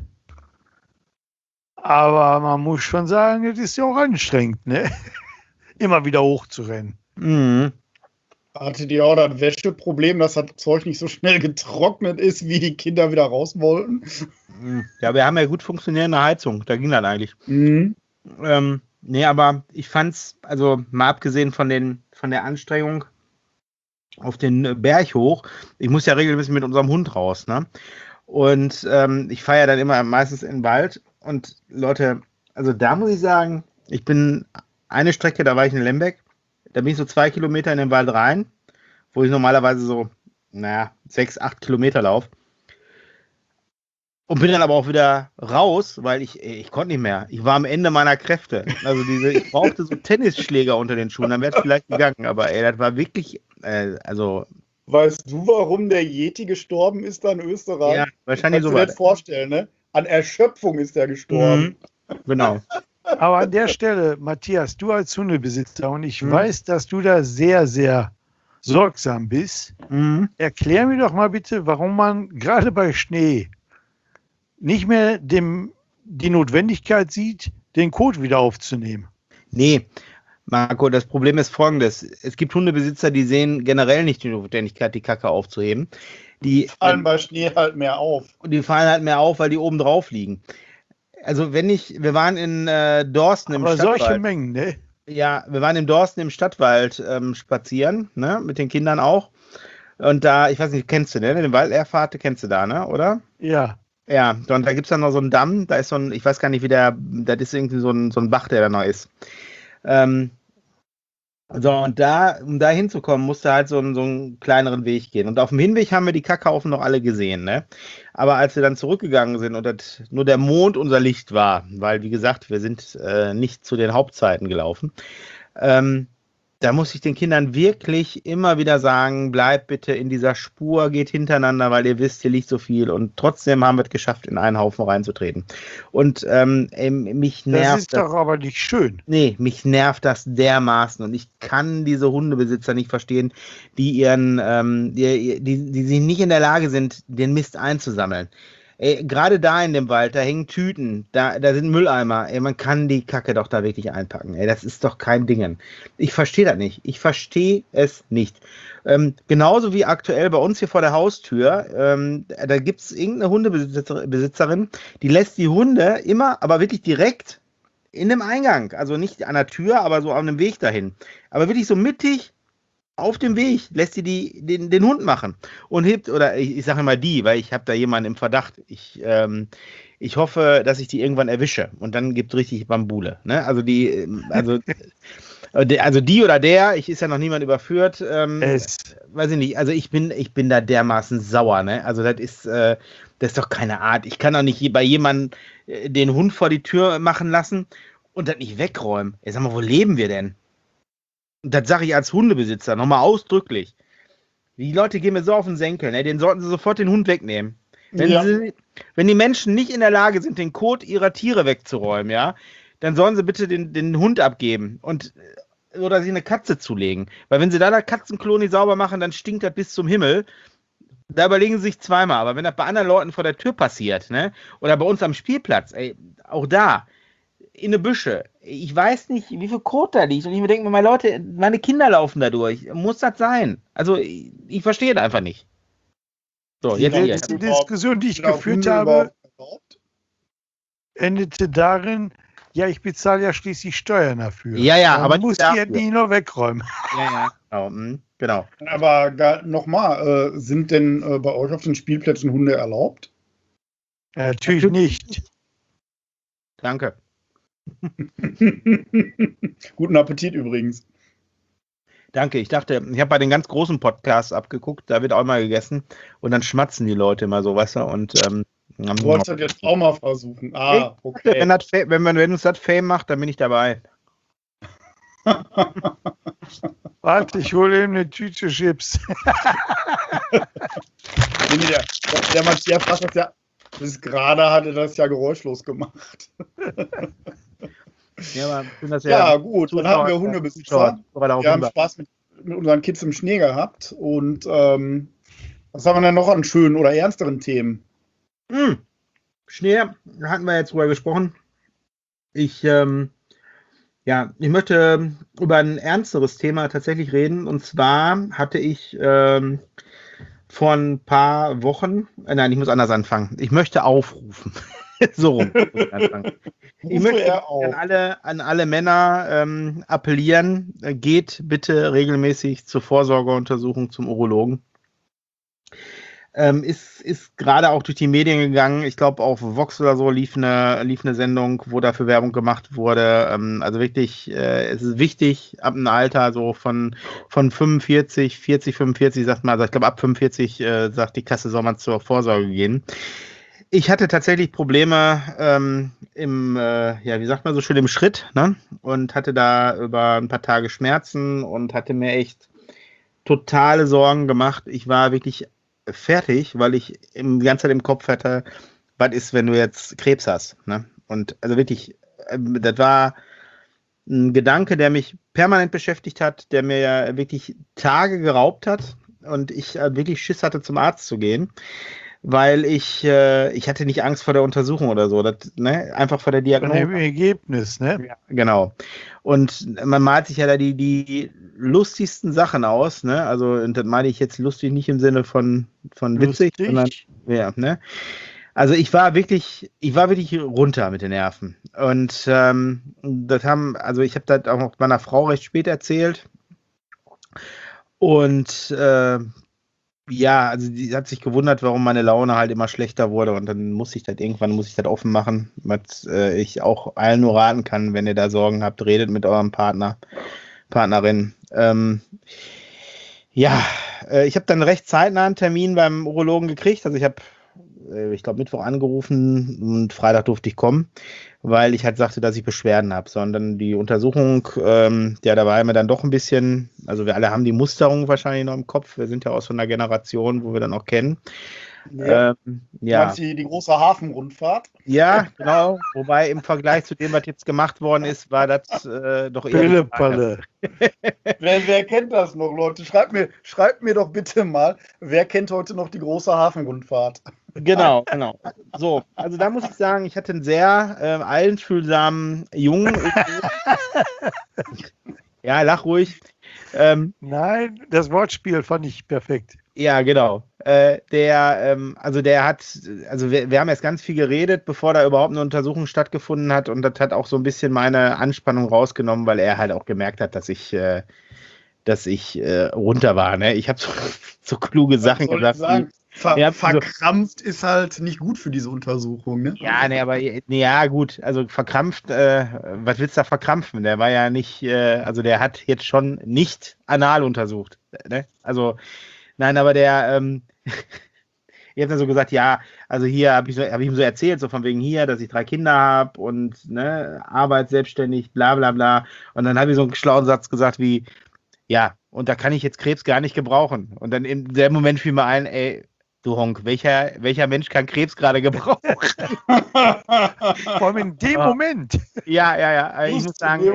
Aber man muss schon sagen, das ist ja auch anstrengend, ne? Immer wieder hochzurennen. Mhm. Hattet ihr auch das Wäscheproblem, dass das Zeug nicht so schnell getrocknet ist, wie die Kinder wieder raus wollten? Ja, wir haben ja gut funktionierende Heizung, da ging das eigentlich. Mhm. Nee, aber ich fand's, also mal abgesehen von der Anstrengung auf den Berg hoch, ich muss ja regelmäßig mit unserem Hund raus, ne? Und ich fahre ja dann immer meistens in den Wald und Leute, also da muss ich sagen, ich bin eine Strecke, da war ich in Lembeck, da bin ich so 2 Kilometer in den Wald rein, wo ich normalerweise so, 6, 8 Kilometer laufe. Und bin dann aber auch wieder raus, weil ich konnte nicht mehr. Ich war am Ende meiner Kräfte. Also ich brauchte so Tennisschläger unter den Schuhen, dann wäre es vielleicht gegangen. Aber das war wirklich, also... Weißt du, warum der Yeti gestorben ist da in Österreich? Ja, wahrscheinlich so. Kannst du dir das vorstellen, ne? An Erschöpfung ist er gestorben. Genau. Aber an der Stelle, Matthias, du als Hundebesitzer, und ich weiß, dass du da sehr, sehr sorgsam bist, erklär mir doch mal bitte, warum man gerade bei Schnee nicht mehr die Notwendigkeit sieht, den Kot wieder aufzunehmen. Nee, Marco, das Problem ist folgendes. Es gibt Hundebesitzer, die sehen generell nicht die Notwendigkeit, die Kacke aufzuheben. Die fallen bei Schnee halt mehr auf. Die fallen halt mehr auf, weil die oben drauf liegen. Also wir waren in Dorsten im Stadtwald. Aber solche Mengen, ne? Ja, wir waren in Dorsten im Stadtwald spazieren, ne, mit den Kindern auch. Und da, ich weiß nicht, kennst du, ne, den Walderfahrt, kennst du da, ne, oder? Ja. Ja, und da gibt es dann noch so einen Damm, da ist so ein, ich weiß gar nicht, das ist irgendwie so ein Bach, der da noch ist. So, und um da hinzukommen, musste halt so einen kleineren Weg gehen. Und auf dem Hinweg haben wir die Kackhaufen noch alle gesehen, ne? Aber als wir dann zurückgegangen sind und nur der Mond unser Licht war, weil, wie gesagt, wir sind nicht zu den Hauptzeiten gelaufen, da muss ich den Kindern wirklich immer wieder sagen, bleibt bitte in dieser Spur, geht hintereinander, weil ihr wisst, hier liegt so viel. Und trotzdem haben wir es geschafft, in einen Haufen reinzutreten. Und mich nervt das. Ist doch aber nicht schön. Nee, mich nervt das dermaßen. Und ich kann diese Hundebesitzer nicht verstehen, die die nicht in der Lage sind, den Mist einzusammeln. Gerade da in dem Wald, da hängen Tüten, da sind Mülleimer. Man kann die Kacke doch da wirklich einpacken. Das ist doch kein Ding. Ich verstehe das nicht. Ich verstehe es nicht. Genauso wie aktuell bei uns hier vor der Haustür, da gibt es irgendeine Hundebesitzerin, die lässt die Hunde immer, aber wirklich direkt in dem Eingang. Also nicht an der Tür, aber so auf dem Weg dahin. Aber wirklich so mittig Auf dem Weg lässt sie den Hund machen und hebt, oder ich sage immer die, weil ich habe da jemanden im Verdacht. Ich hoffe, dass ich die irgendwann erwische und dann gibt richtig Bambule. Ne? Also die oder der, ist ja noch niemand überführt. Weiß ich nicht, also ich bin da dermaßen sauer. Ne? Also das ist doch keine Art. Ich kann doch nicht bei jemandem den Hund vor die Tür machen lassen und das nicht wegräumen. Sag mal, wo leben wir denn? Und das sage ich als Hundebesitzer nochmal ausdrücklich. Die Leute gehen mir so auf den Senkel, ne? Denen sollten sie sofort den Hund wegnehmen. Wenn die Menschen nicht in der Lage sind, den Kot ihrer Tiere wegzuräumen, ja, dann sollen sie bitte den Hund abgeben oder sich eine Katze zulegen. Weil wenn sie da das Katzenklo nicht sauber machen, dann stinkt das bis zum Himmel. Da überlegen sie sich zweimal. Aber wenn das bei anderen Leuten vor der Tür passiert, ne, oder bei uns am Spielplatz, auch da, in eine Büsche. Ich weiß nicht, wie viel Kot da liegt. Und ich mir denke mir, meine Leute, meine Kinder laufen da durch. Muss das sein? Also, ich verstehe das einfach nicht. So, die letzte Diskussion, die ich geführt habe, endete darin, ja, ich bezahle ja schließlich Steuern dafür. Ja, aber muss die ja nie noch wegräumen. Ja, genau. Aber nochmal, sind denn bei euch auf den Spielplätzen Hunde erlaubt? Natürlich nicht. Danke. Guten Appetit übrigens. Danke, ich dachte, ich habe bei den ganz großen Podcasts abgeguckt, da wird auch mal gegessen und dann schmatzen die Leute immer so, weißt du, und du wolltest das jetzt auch mal versuchen. Okay. Wenn uns das Fame macht, dann bin ich dabei. Warte, ich hole ihm eine Tüte Chips. Der Matthias hat das ja, bis gerade hatte das ja geräuschlos gemacht. Ja, gut, dann haben wir Hundebesitzer. Wir haben Spaß mit unseren Kids im Schnee gehabt. Und was haben wir denn noch an schönen oder ernsteren Themen? Schnee, da hatten wir jetzt drüber gesprochen. Ich möchte über ein ernsteres Thema tatsächlich reden. Und zwar hatte ich vor ein paar Wochen, nein, ich muss anders anfangen. Ich möchte aufrufen. So rum. Ich möchte an alle Männer appellieren, geht bitte regelmäßig zur Vorsorgeuntersuchung zum Urologen. Ist gerade auch durch die Medien gegangen. Ich glaube, auf Vox oder so lief eine Sendung, wo dafür Werbung gemacht wurde. Also wirklich, es ist wichtig, ab einem Alter so von 45 sagt man, also ich glaube ab 45 sagt die Kasse, soll man zur Vorsorge gehen. Ich hatte tatsächlich Probleme wie sagt man so schön, im Schritt, ne? Und hatte da über ein paar Tage Schmerzen und hatte mir echt totale Sorgen gemacht. Ich war wirklich fertig, weil ich die ganze Zeit im Kopf hatte, was ist, wenn du jetzt Krebs hast, ne? Und also wirklich, das war ein Gedanke, der mich permanent beschäftigt hat, der mir ja wirklich Tage geraubt hat und ich wirklich Schiss hatte, zum Arzt zu gehen. Weil ich hatte nicht Angst vor der Untersuchung oder so, einfach vor der Diagnose. Von dem Ergebnis, ne? Ja, genau. Und man malt sich ja da die lustigsten Sachen aus, ne? Also, und das meine ich jetzt lustig nicht im Sinne von witzig, sondern, ja, ne? Also ich war wirklich runter mit den Nerven. Und ich habe das auch meiner Frau recht spät erzählt. Und also die hat sich gewundert, warum meine Laune halt immer schlechter wurde und dann muss ich das offen machen, was ich auch allen nur raten kann, wenn ihr da Sorgen habt, redet mit eurem Partnerin. Ich habe dann recht zeitnah einen Termin beim Urologen gekriegt, also ich glaube Mittwoch angerufen und Freitag durfte ich kommen, weil ich halt sagte, dass ich Beschwerden habe, sondern die Untersuchung, da war mir dann doch ein bisschen, also wir alle haben die Musterung wahrscheinlich noch im Kopf, wir sind ja aus so einer Generation, wo wir dann auch kennen. Ja. Meinst du die große Hafenrundfahrt? Ja, genau, wobei im Vergleich zu dem, was jetzt gemacht worden ist, war das doch eher... Palle. Wer kennt das noch, Leute? Schreibt mir doch bitte mal, wer kennt heute noch die große Hafenrundfahrt? Genau. So, also da muss ich sagen, ich hatte einen sehr einfühlsamen Jungen. Ja, lach ruhig. Nein, das Wortspiel fand ich perfekt. Ja, genau. Wir haben jetzt ganz viel geredet, bevor da überhaupt eine Untersuchung stattgefunden hat und das hat auch so ein bisschen meine Anspannung rausgenommen, weil er halt auch gemerkt hat, dass ich dass ich runter war. Ne? Ich habe so kluge Sachen gesagt. Verkrampft ist halt nicht gut für diese Untersuchung, ne? Ja, ne, aber ja, gut, also verkrampft, was willst du da verkrampfen? Der war ja nicht, also der hat jetzt schon nicht anal untersucht. Ne? Also, nein, aber der, ihr habt dann so gesagt, ja, also hier hab ich ihm so erzählt, so von wegen hier, dass ich 3 Kinder habe und ne, Arbeit selbstständig, bla bla bla. Und dann habe ich so einen schlauen Satz gesagt wie, ja, und da kann ich jetzt Krebs gar nicht gebrauchen. Und dann in dem Moment fiel mir ein, ey, du Honk, welcher Mensch kann Krebs gerade gebrauchen? Vor allem in dem Moment. Ja. Ich muss sagen,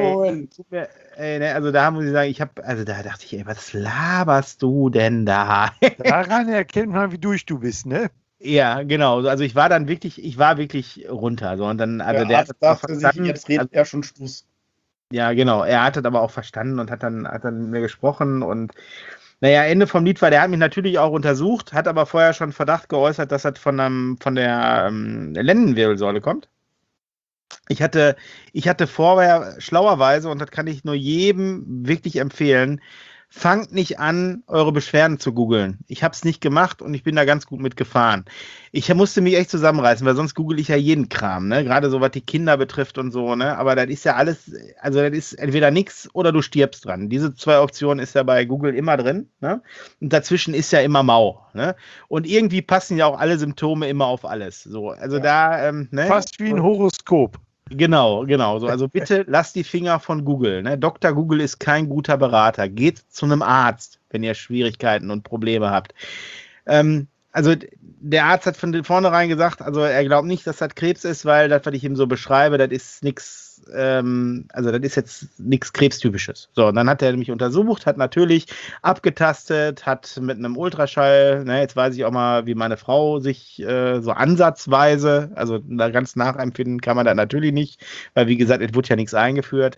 also da muss ich sagen, da dachte ich, ey, was laberst du denn da? Daran erkennt man, wie durch du bist, ne? Ja, genau. Also ich war wirklich runter. So, und dann, also der Arzt dachte sich, jetzt redet er schon Schluss. Ja, genau. Er hat das aber auch verstanden und hat dann mit mir gesprochen und naja, Ende vom Lied war, der hat mich natürlich auch untersucht, hat aber vorher schon Verdacht geäußert, dass das von der Lendenwirbelsäule kommt. Ich hatte vorher schlauerweise, und das kann ich nur jedem wirklich empfehlen, fangt nicht an, eure Beschwerden zu googeln. Ich habe es nicht gemacht und ich bin da ganz gut mitgefahren. Ich musste mich echt zusammenreißen, weil sonst google ich ja jeden Kram, ne? Gerade so, was die Kinder betrifft und so, ne? Aber das ist ja alles, also das ist entweder nichts oder du stirbst dran. Diese 2 Optionen ist ja bei Google immer drin, ne? Und dazwischen ist ja immer mau, ne? Und irgendwie passen ja auch alle Symptome immer auf alles. So, also ja. Ne? Fast wie ein Horoskop. Genau. So, also bitte lasst die Finger von Google. Ne? Dr. Google ist kein guter Berater. Geht zu einem Arzt, wenn ihr Schwierigkeiten und Probleme habt. Also der Arzt hat von vornherein gesagt, also er glaubt nicht, dass das Krebs ist, weil das, was ich ihm so beschreibe, das ist nichts, also das ist jetzt nichts Krebstypisches. So, und dann hat er mich untersucht, hat natürlich abgetastet, hat mit einem Ultraschall, ne, jetzt weiß ich auch mal, wie meine Frau sich so ansatzweise, also da ganz nachempfinden kann man das natürlich nicht, weil wie gesagt, es wurde ja nichts eingeführt.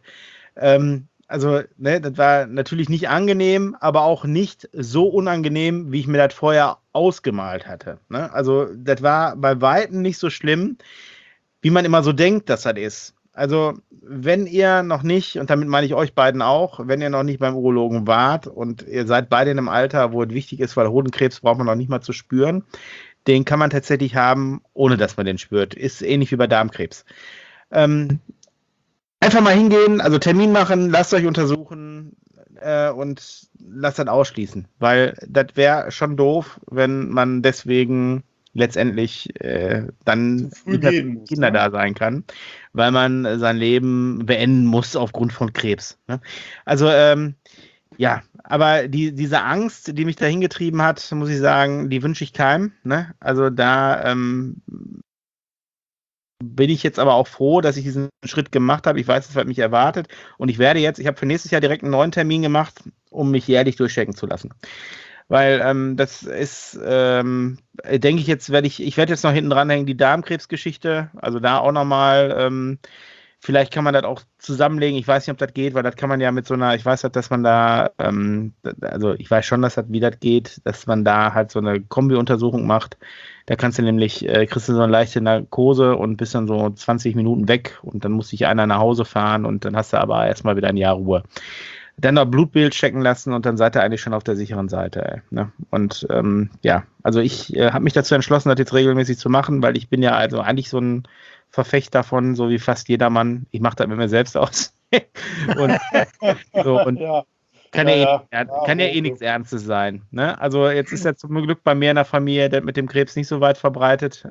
Also, ne, das war natürlich nicht angenehm, aber auch nicht so unangenehm, wie ich mir das vorher ausgemalt hatte. Ne? Also, das war bei Weitem nicht so schlimm, wie man immer so denkt, dass das ist. Also, wenn ihr noch nicht, und damit meine ich euch beiden auch, wenn ihr noch nicht beim Urologen wart und ihr seid beide in einem Alter, wo es wichtig ist, weil Hodenkrebs braucht man noch nicht mal zu spüren, den kann man tatsächlich haben, ohne dass man den spürt. Ist ähnlich wie bei Darmkrebs. Einfach mal hingehen, also Termin machen, lasst euch untersuchen und lasst das ausschließen, weil das wäre schon doof, wenn man deswegen letztendlich dann nicht mehr für Kinder da sein kann, weil man sein Leben beenden muss aufgrund von Krebs. Ne? Also ja, aber diese Angst, die mich da hingetrieben hat, muss ich sagen, die wünsche ich keinem. Ne? Also da bin ich jetzt aber auch froh, dass ich diesen Schritt gemacht habe. Ich weiß, was mich erwartet. Und ich habe für nächstes Jahr direkt einen neuen Termin gemacht, um mich jährlich durchchecken zu lassen. Weil das ist, denke ich, ich werde jetzt noch hinten dranhängen, die Darmkrebsgeschichte. Also da auch nochmal, vielleicht kann man das auch zusammenlegen. Ich weiß nicht, ob das geht, weil das kann man ja mit so einer, ich weiß halt, dass man da, also ich weiß schon, wie das geht, dass man da halt so eine Kombi-Untersuchung macht. Da kriegst du so eine leichte Narkose und bist dann so 20 Minuten weg und dann muss dich einer nach Hause fahren und dann hast du aber erstmal wieder ein Jahr Ruhe. Dann noch Blutbild checken lassen und dann seid ihr eigentlich schon auf der sicheren Seite. Ey, ne? Und ja, also ich habe mich dazu entschlossen, das jetzt regelmäßig zu machen, weil ich bin ja also eigentlich so ein Verfechter davon, so wie fast jedermann. Ich mache das mit mir selbst aus. und ja. Kann ja nichts Ernstes sein. Ne? Also jetzt ist ja zum Glück bei mir in der Familie der mit dem Krebs nicht so weit verbreitet.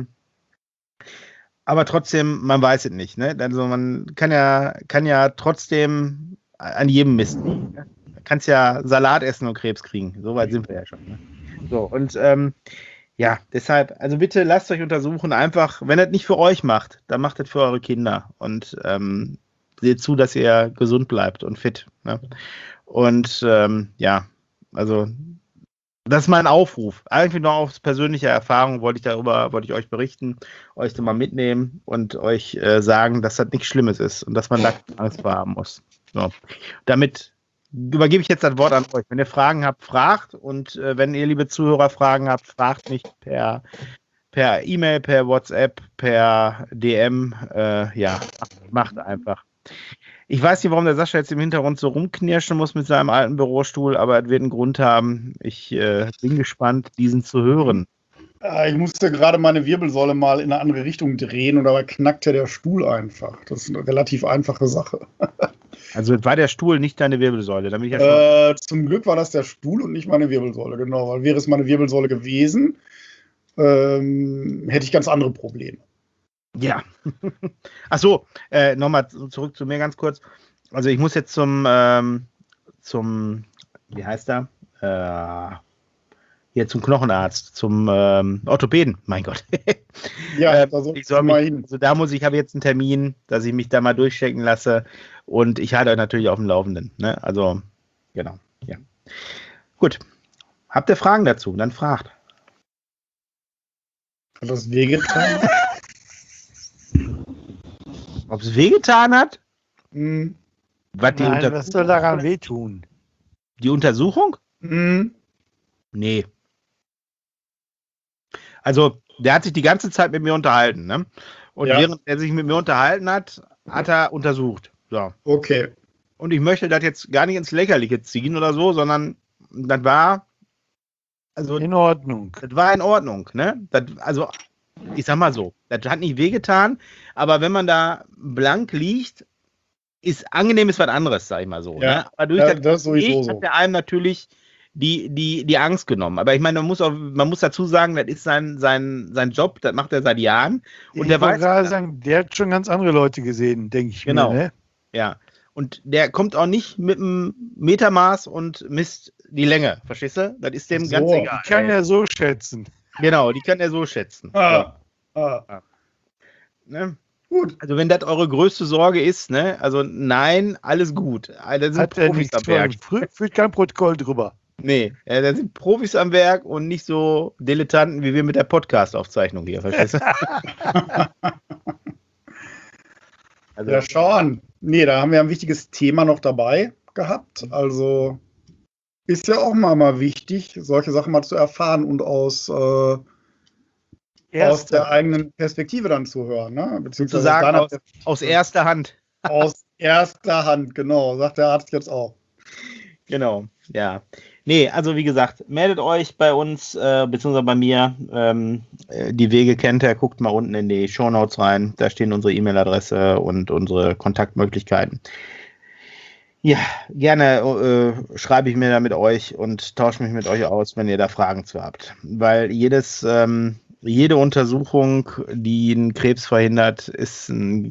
Aber trotzdem, man weiß es nicht. Ne? Also man kann ja trotzdem an jedem Mist liegen. Ne? Du kannst ja Salat essen und Krebs kriegen. So weit sind wir ja schon. Ne? So, und ja, deshalb, also bitte lasst euch untersuchen. Einfach, wenn das nicht für euch macht, dann macht das für eure Kinder. Und seht zu, dass ihr gesund bleibt und fit. Ne? Und ja, also das ist mein Aufruf. Eigentlich noch aus persönlicher Erfahrung wollte ich euch berichten, euch da mal mitnehmen und euch sagen, dass das nichts Schlimmes ist und dass man da Angst vor haben muss. So. Damit übergebe ich jetzt das Wort an euch. Wenn ihr Fragen habt, fragt. Und wenn ihr, liebe Zuhörer, Fragen habt, fragt mich per E-Mail, per WhatsApp, per DM. Ja, macht einfach. Ich weiß nicht, warum der Sascha jetzt im Hintergrund so rumknirschen muss mit seinem alten Bürostuhl, aber es wird einen Grund haben. Ich bin gespannt, diesen zu hören. Ich musste gerade meine Wirbelsäule mal in eine andere Richtung drehen und dabei knackte der Stuhl einfach. Das ist eine relativ einfache Sache. Also war der Stuhl nicht deine Wirbelsäule? Damit ich ja zum Glück war das der Stuhl und nicht meine Wirbelsäule, genau. Weil wäre es meine Wirbelsäule gewesen, hätte ich ganz andere Probleme. Ja. Achso, nochmal zurück zu mir ganz kurz. Also ich muss jetzt zum wie heißt er? Hier zum Knochenarzt, zum Orthopäden, mein Gott. Ja, ich habe jetzt einen Termin, dass ich mich da mal durchchecken lasse und ich halte euch natürlich auf dem Laufenden. Ne? Also, genau. Ja. Gut. Habt ihr Fragen dazu? Dann fragt. Hat das wehgetan? Ob es wehgetan hat? Nein, was soll daran wehtun? Die Untersuchung? Nee. Also, der hat sich die ganze Zeit mit mir unterhalten, ne? Und während er sich mit mir unterhalten hat, hat er untersucht. So. Okay. Und ich möchte das jetzt gar nicht ins Lächerliche ziehen oder so, sondern das war in Ordnung. Das war in Ordnung, ne? Also, ich sag mal so, das hat nicht wehgetan, aber wenn man da blank liegt, ist angenehm ist was anderes, sag ich mal so. Ja, ne? Aber durch das sowieso hat der einem natürlich die Angst genommen. Aber ich meine, man muss dazu sagen, das ist sein Job, das macht er seit Jahren. Und ich wollte gerade sagen, der hat schon ganz andere Leute gesehen, denke ich mir. Ne? Ja. Und der kommt auch nicht mit einem Metermaß und misst die Länge, verstehst du? Das ist dem ganz egal. Die kann er so schätzen. Genau, die kann er so schätzen. Ne? Gut. Also wenn das eure größte Sorge ist, ne? Also nein, alles gut. Da sind Profis am Werk. Führt kein Protokoll drüber. Nee, da sind Profis am Werk und nicht so Dilettanten wie wir mit der Podcast-Aufzeichnung hier, verstehst du? Also, ja, schau an. Nee, da haben wir ein wichtiges Thema noch dabei gehabt. Also ist ja auch mal wichtig, solche Sachen mal zu erfahren und aus der eigenen Perspektive dann zu hören. Ne? Beziehungsweise sagen, aus erster Hand. Aus erster Hand, genau, sagt der Arzt jetzt auch. Genau, ja. Nee, also wie gesagt, meldet euch bei uns, beziehungsweise bei mir. Die Wege kennt ihr, guckt mal unten in die Shownotes rein. Da stehen unsere E-Mail-Adresse und unsere Kontaktmöglichkeiten. Ja, gerne schreibe ich mir da mit euch und tausche mich mit euch aus, wenn ihr da Fragen zu habt. Weil jede Untersuchung, die einen Krebs verhindert, ist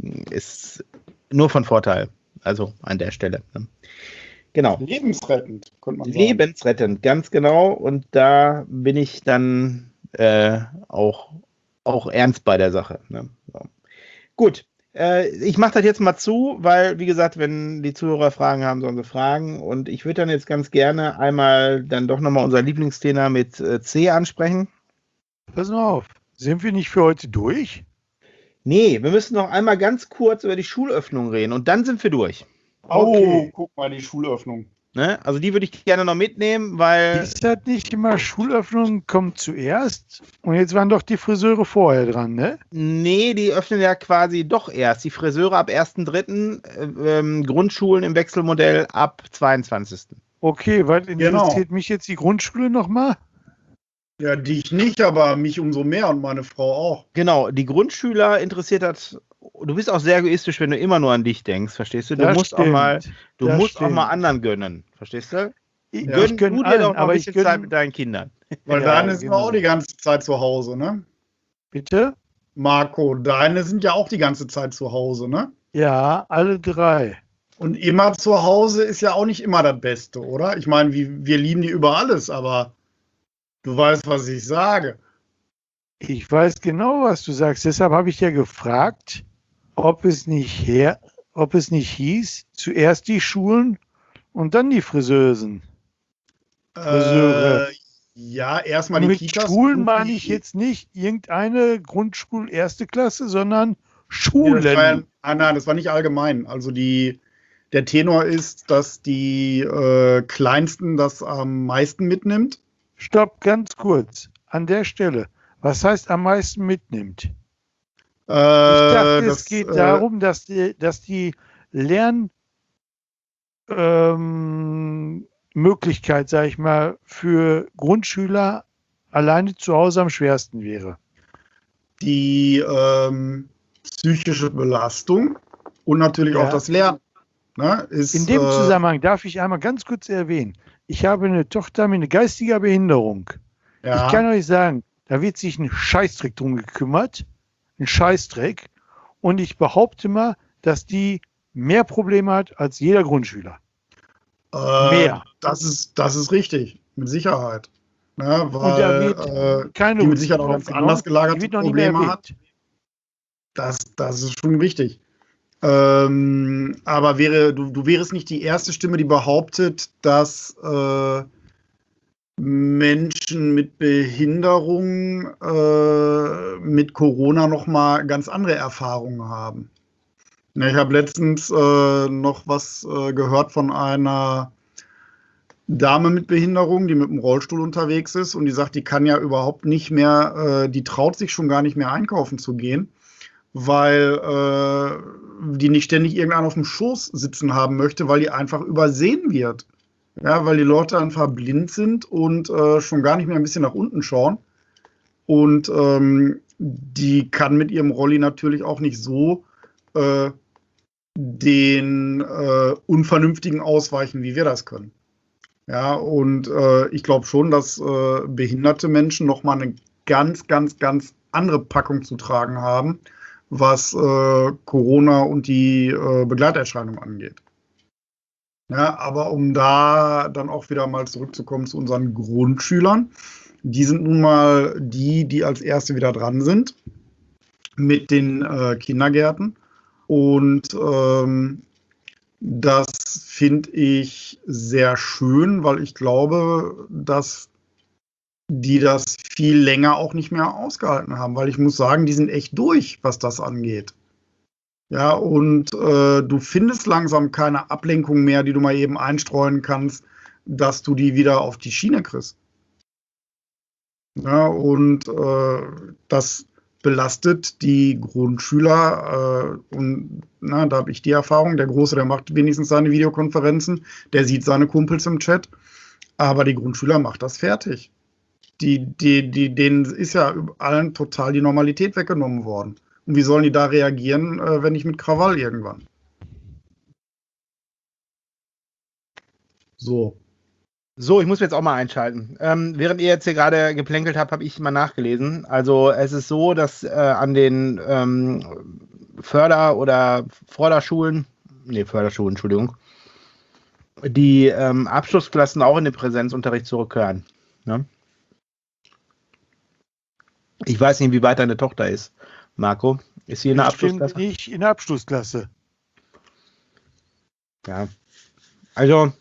nur von Vorteil. Also an der Stelle. Ne? Genau. Lebensrettend, könnte man sagen. Lebensrettend, ganz genau. Und da bin ich dann auch ernst bei der Sache. Ne? So. Gut, ich mache das jetzt mal zu, weil, wie gesagt, wenn die Zuhörer Fragen haben, sollen sie fragen. Und ich würde dann jetzt ganz gerne einmal dann doch nochmal unser Lieblingsthema mit C ansprechen. Pass auf, sind wir nicht für heute durch? Nee, wir müssen noch einmal ganz kurz über die Schulöffnung reden und dann sind wir durch. Okay. Oh, guck mal, die Schulöffnung. Ne? Also die würde ich gerne noch mitnehmen, weil... Ist das nicht immer, Schulöffnung kommt zuerst? Und jetzt waren doch die Friseure vorher dran, ne? Nee, die öffnen ja quasi doch erst. Die Friseure ab 1.3., Grundschulen im Wechselmodell ab 22. Okay, was interessiert mich jetzt die Grundschule nochmal? Ja, dich nicht, aber mich umso mehr und meine Frau auch. Genau, die Grundschüler interessiert das. Du bist auch sehr egoistisch, wenn du immer nur an dich denkst, verstehst du? Du musst auch mal anderen gönnen, verstehst du? Gönn du dir doch noch ein bisschen Zeit mit deinen Kindern. Weil deine sind auch die ganze Zeit zu Hause, ne? Bitte? Marco, deine sind ja auch die ganze Zeit zu Hause, ne? Ja, alle drei. Und immer zu Hause ist ja auch nicht immer das Beste, oder? Ich meine, wir lieben die über alles, aber du weißt, was ich sage. Ich weiß genau, was du sagst. Deshalb habe ich ja gefragt, ob es nicht hieß, zuerst die Schulen und dann die Friseusen. Friseure. Ja, erstmal die Kitas. Mit Schulen meine ich jetzt nicht irgendeine Grundschul erste Klasse, sondern Schulen. Nein, das war nicht allgemein. Also der Tenor ist, dass die Kleinsten das am meisten mitnimmt. Stopp, ganz kurz. An der Stelle. Was heißt am meisten mitnimmt? Ich dachte, es geht darum, dass die Möglichkeit, sage ich mal, für Grundschüler alleine zu Hause am schwersten wäre? Die psychische Belastung und natürlich auch das Lernen. Ne, ist, in dem Zusammenhang darf ich einmal ganz kurz erwähnen, ich habe eine Tochter mit einer geistigen Behinderung. ja, Ich kann euch sagen, da wird sich ein Scheißdreck drum gekümmert, ein Scheißdreck, und ich behaupte mal, dass die mehr Probleme hat als jeder Grundschüler. Mehr. Das ist richtig, mit Sicherheit. Ne, Und da wird weil keine die mit Sicherheit auch Rücksicht ganz drauf anders genommen. Die gelagerte wird noch nicht mehr Probleme hat. erwähnt. Das ist schon richtig. Aber du wärest nicht die erste Stimme, die behauptet, dass Menschen mit Behinderung mit Corona nochmal ganz andere Erfahrungen haben. Ja, ich habe letztens noch was gehört von einer Dame mit Behinderung, die mit dem Rollstuhl unterwegs ist und die sagt, die kann ja überhaupt nicht mehr, die traut sich schon gar nicht mehr einkaufen zu gehen, weil die nicht ständig irgendeinen auf dem Schoß sitzen haben möchte, weil die einfach übersehen wird. Ja, weil die Leute einfach blind sind und schon gar nicht mehr ein bisschen nach unten schauen. Und die kann mit ihrem Rolli natürlich auch nicht so den Unvernünftigen ausweichen, wie wir das können. Ja, und ich glaube schon, dass behinderte Menschen nochmal eine ganz, ganz, ganz andere Packung zu tragen haben, was Corona und die Begleiterscheinung angeht. Ja, aber um da dann auch wieder mal zurückzukommen zu unseren Grundschülern, die sind nun mal die als Erste wieder dran sind mit den Kindergärten. Und das finde ich sehr schön, weil ich glaube, dass die das viel länger auch nicht mehr ausgehalten haben, weil ich muss sagen, die sind echt durch, was das angeht. Ja, und du findest langsam keine Ablenkung mehr, die du mal eben einstreuen kannst, dass du die wieder auf die Schiene kriegst. Ja, und das belastet die Grundschüler und da habe ich die Erfahrung, der Große, der macht wenigstens seine Videokonferenzen, der sieht seine Kumpels im Chat, aber die Grundschüler macht das fertig. Denen ist ja allen total die Normalität weggenommen worden. Und wie sollen die da reagieren, wenn nicht mit Krawall irgendwann? So. So, ich muss jetzt auch mal einschalten. Während ihr jetzt hier gerade geplänkelt habt, habe ich mal nachgelesen. Also es ist so, dass an den Förderschulen, Entschuldigung, die Abschlussklassen auch in den Präsenzunterricht zurückkehren. Ne? Ich weiß nicht, wie weit deine Tochter ist, Marco. Ist sie in der Abschlussklasse? Nicht in der Abschlussklasse. Ja. Also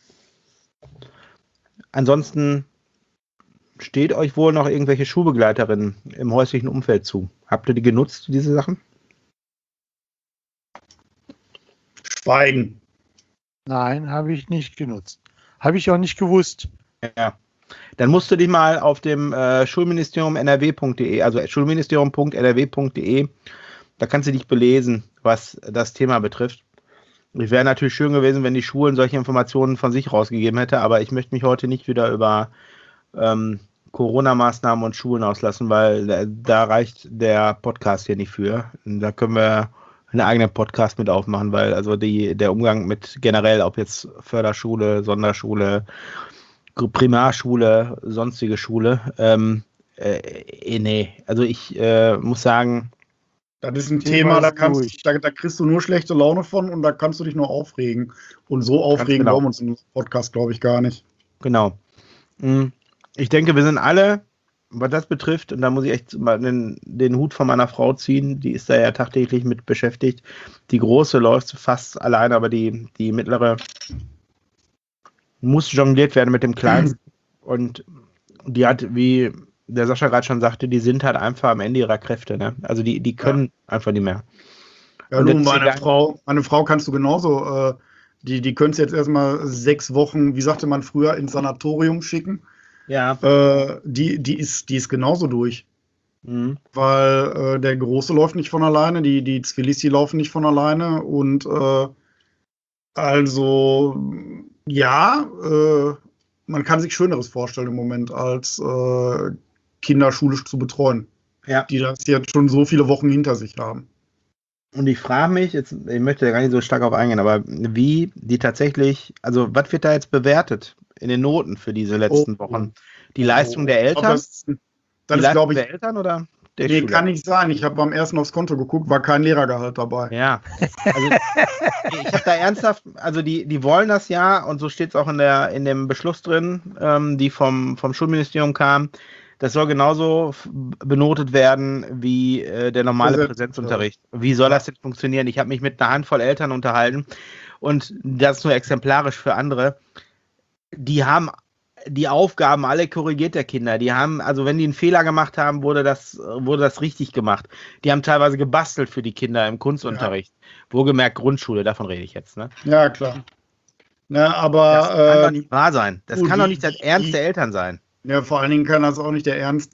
ansonsten steht euch wohl noch irgendwelche Schulbegleiterinnen im häuslichen Umfeld zu. Habt ihr die genutzt, diese Sachen? Schweigen. Nein, habe ich nicht genutzt. Habe ich auch nicht gewusst. Ja. Dann musst du dich mal auf dem Schulministerium NRW.de, also schulministerium.nrw.de, da kannst du dich belesen, was das Thema betrifft. Es wäre natürlich schön gewesen, wenn die Schulen solche Informationen von sich rausgegeben hätte, aber ich möchte mich heute nicht wieder über Corona-Maßnahmen und Schulen auslassen, weil da reicht der Podcast hier nicht für. Da können wir einen eigenen Podcast mit aufmachen, weil also der Umgang mit generell, ob jetzt Förderschule, Sonderschule, Primarschule, sonstige Schule, nee. Also ich muss sagen, das ist ein Thema, da kriegst du nur schlechte Laune von und da kannst du dich nur aufregen. Und so aufregen wollen wir uns im Podcast, glaube ich, gar nicht. Genau. Ich denke, wir sind alle, was das betrifft, und da muss ich echt mal den Hut von meiner Frau ziehen, die ist da ja tagtäglich mit beschäftigt. Die Große läuft fast alleine, aber die Mittlere muss jongliert werden mit dem Kleinen. Und die hat, wie der Sascha gerade schon sagte, die sind halt einfach am Ende ihrer Kräfte. Ne? Also die können einfach nicht mehr. Ja, nun, meine Frau kannst du genauso, die könntest jetzt erstmal 6 Wochen, wie sagte man früher, ins Sanatorium schicken. Ja. Die ist genauso durch. Mhm. Weil der Große läuft nicht von alleine, die Zwillis, die laufen nicht von alleine und Also, ja, man kann sich Schöneres vorstellen im Moment, als Kinder schulisch zu betreuen, die das jetzt schon so viele Wochen hinter sich haben. Und ich frage mich, jetzt, ich möchte da gar nicht so stark auf eingehen, aber wie die tatsächlich, also was wird da jetzt bewertet in den Noten für diese letzten Wochen? Die Leistung der Eltern? Das ist, glaube ich, der Eltern oder der nee, Schüler? kann nicht sein. Ich habe beim ersten aufs Konto geguckt, war kein Lehrergehalt dabei. Ja, also ich habe da ernsthaft, also die wollen das ja, und so steht es auch in dem Beschluss drin, die vom Schulministerium kam. Das soll genauso benotet werden wie der normale Präsenzunterricht. Wie soll das denn funktionieren? Ich habe mich mit einer Handvoll Eltern unterhalten und das ist nur exemplarisch für andere. Die haben die Aufgaben alle korrigiert der Kinder. Die haben, also wenn die einen Fehler gemacht haben, wurde das richtig gemacht. Die haben teilweise gebastelt für die Kinder im Kunstunterricht. Ja. Wohlgemerkt Grundschule, davon rede ich jetzt. Ne? Ja, klar. Na, aber das kann doch nicht wahr sein. Das kann doch nicht der Ernst der Eltern sein. Ja, vor allen Dingen kann das auch nicht der Ernst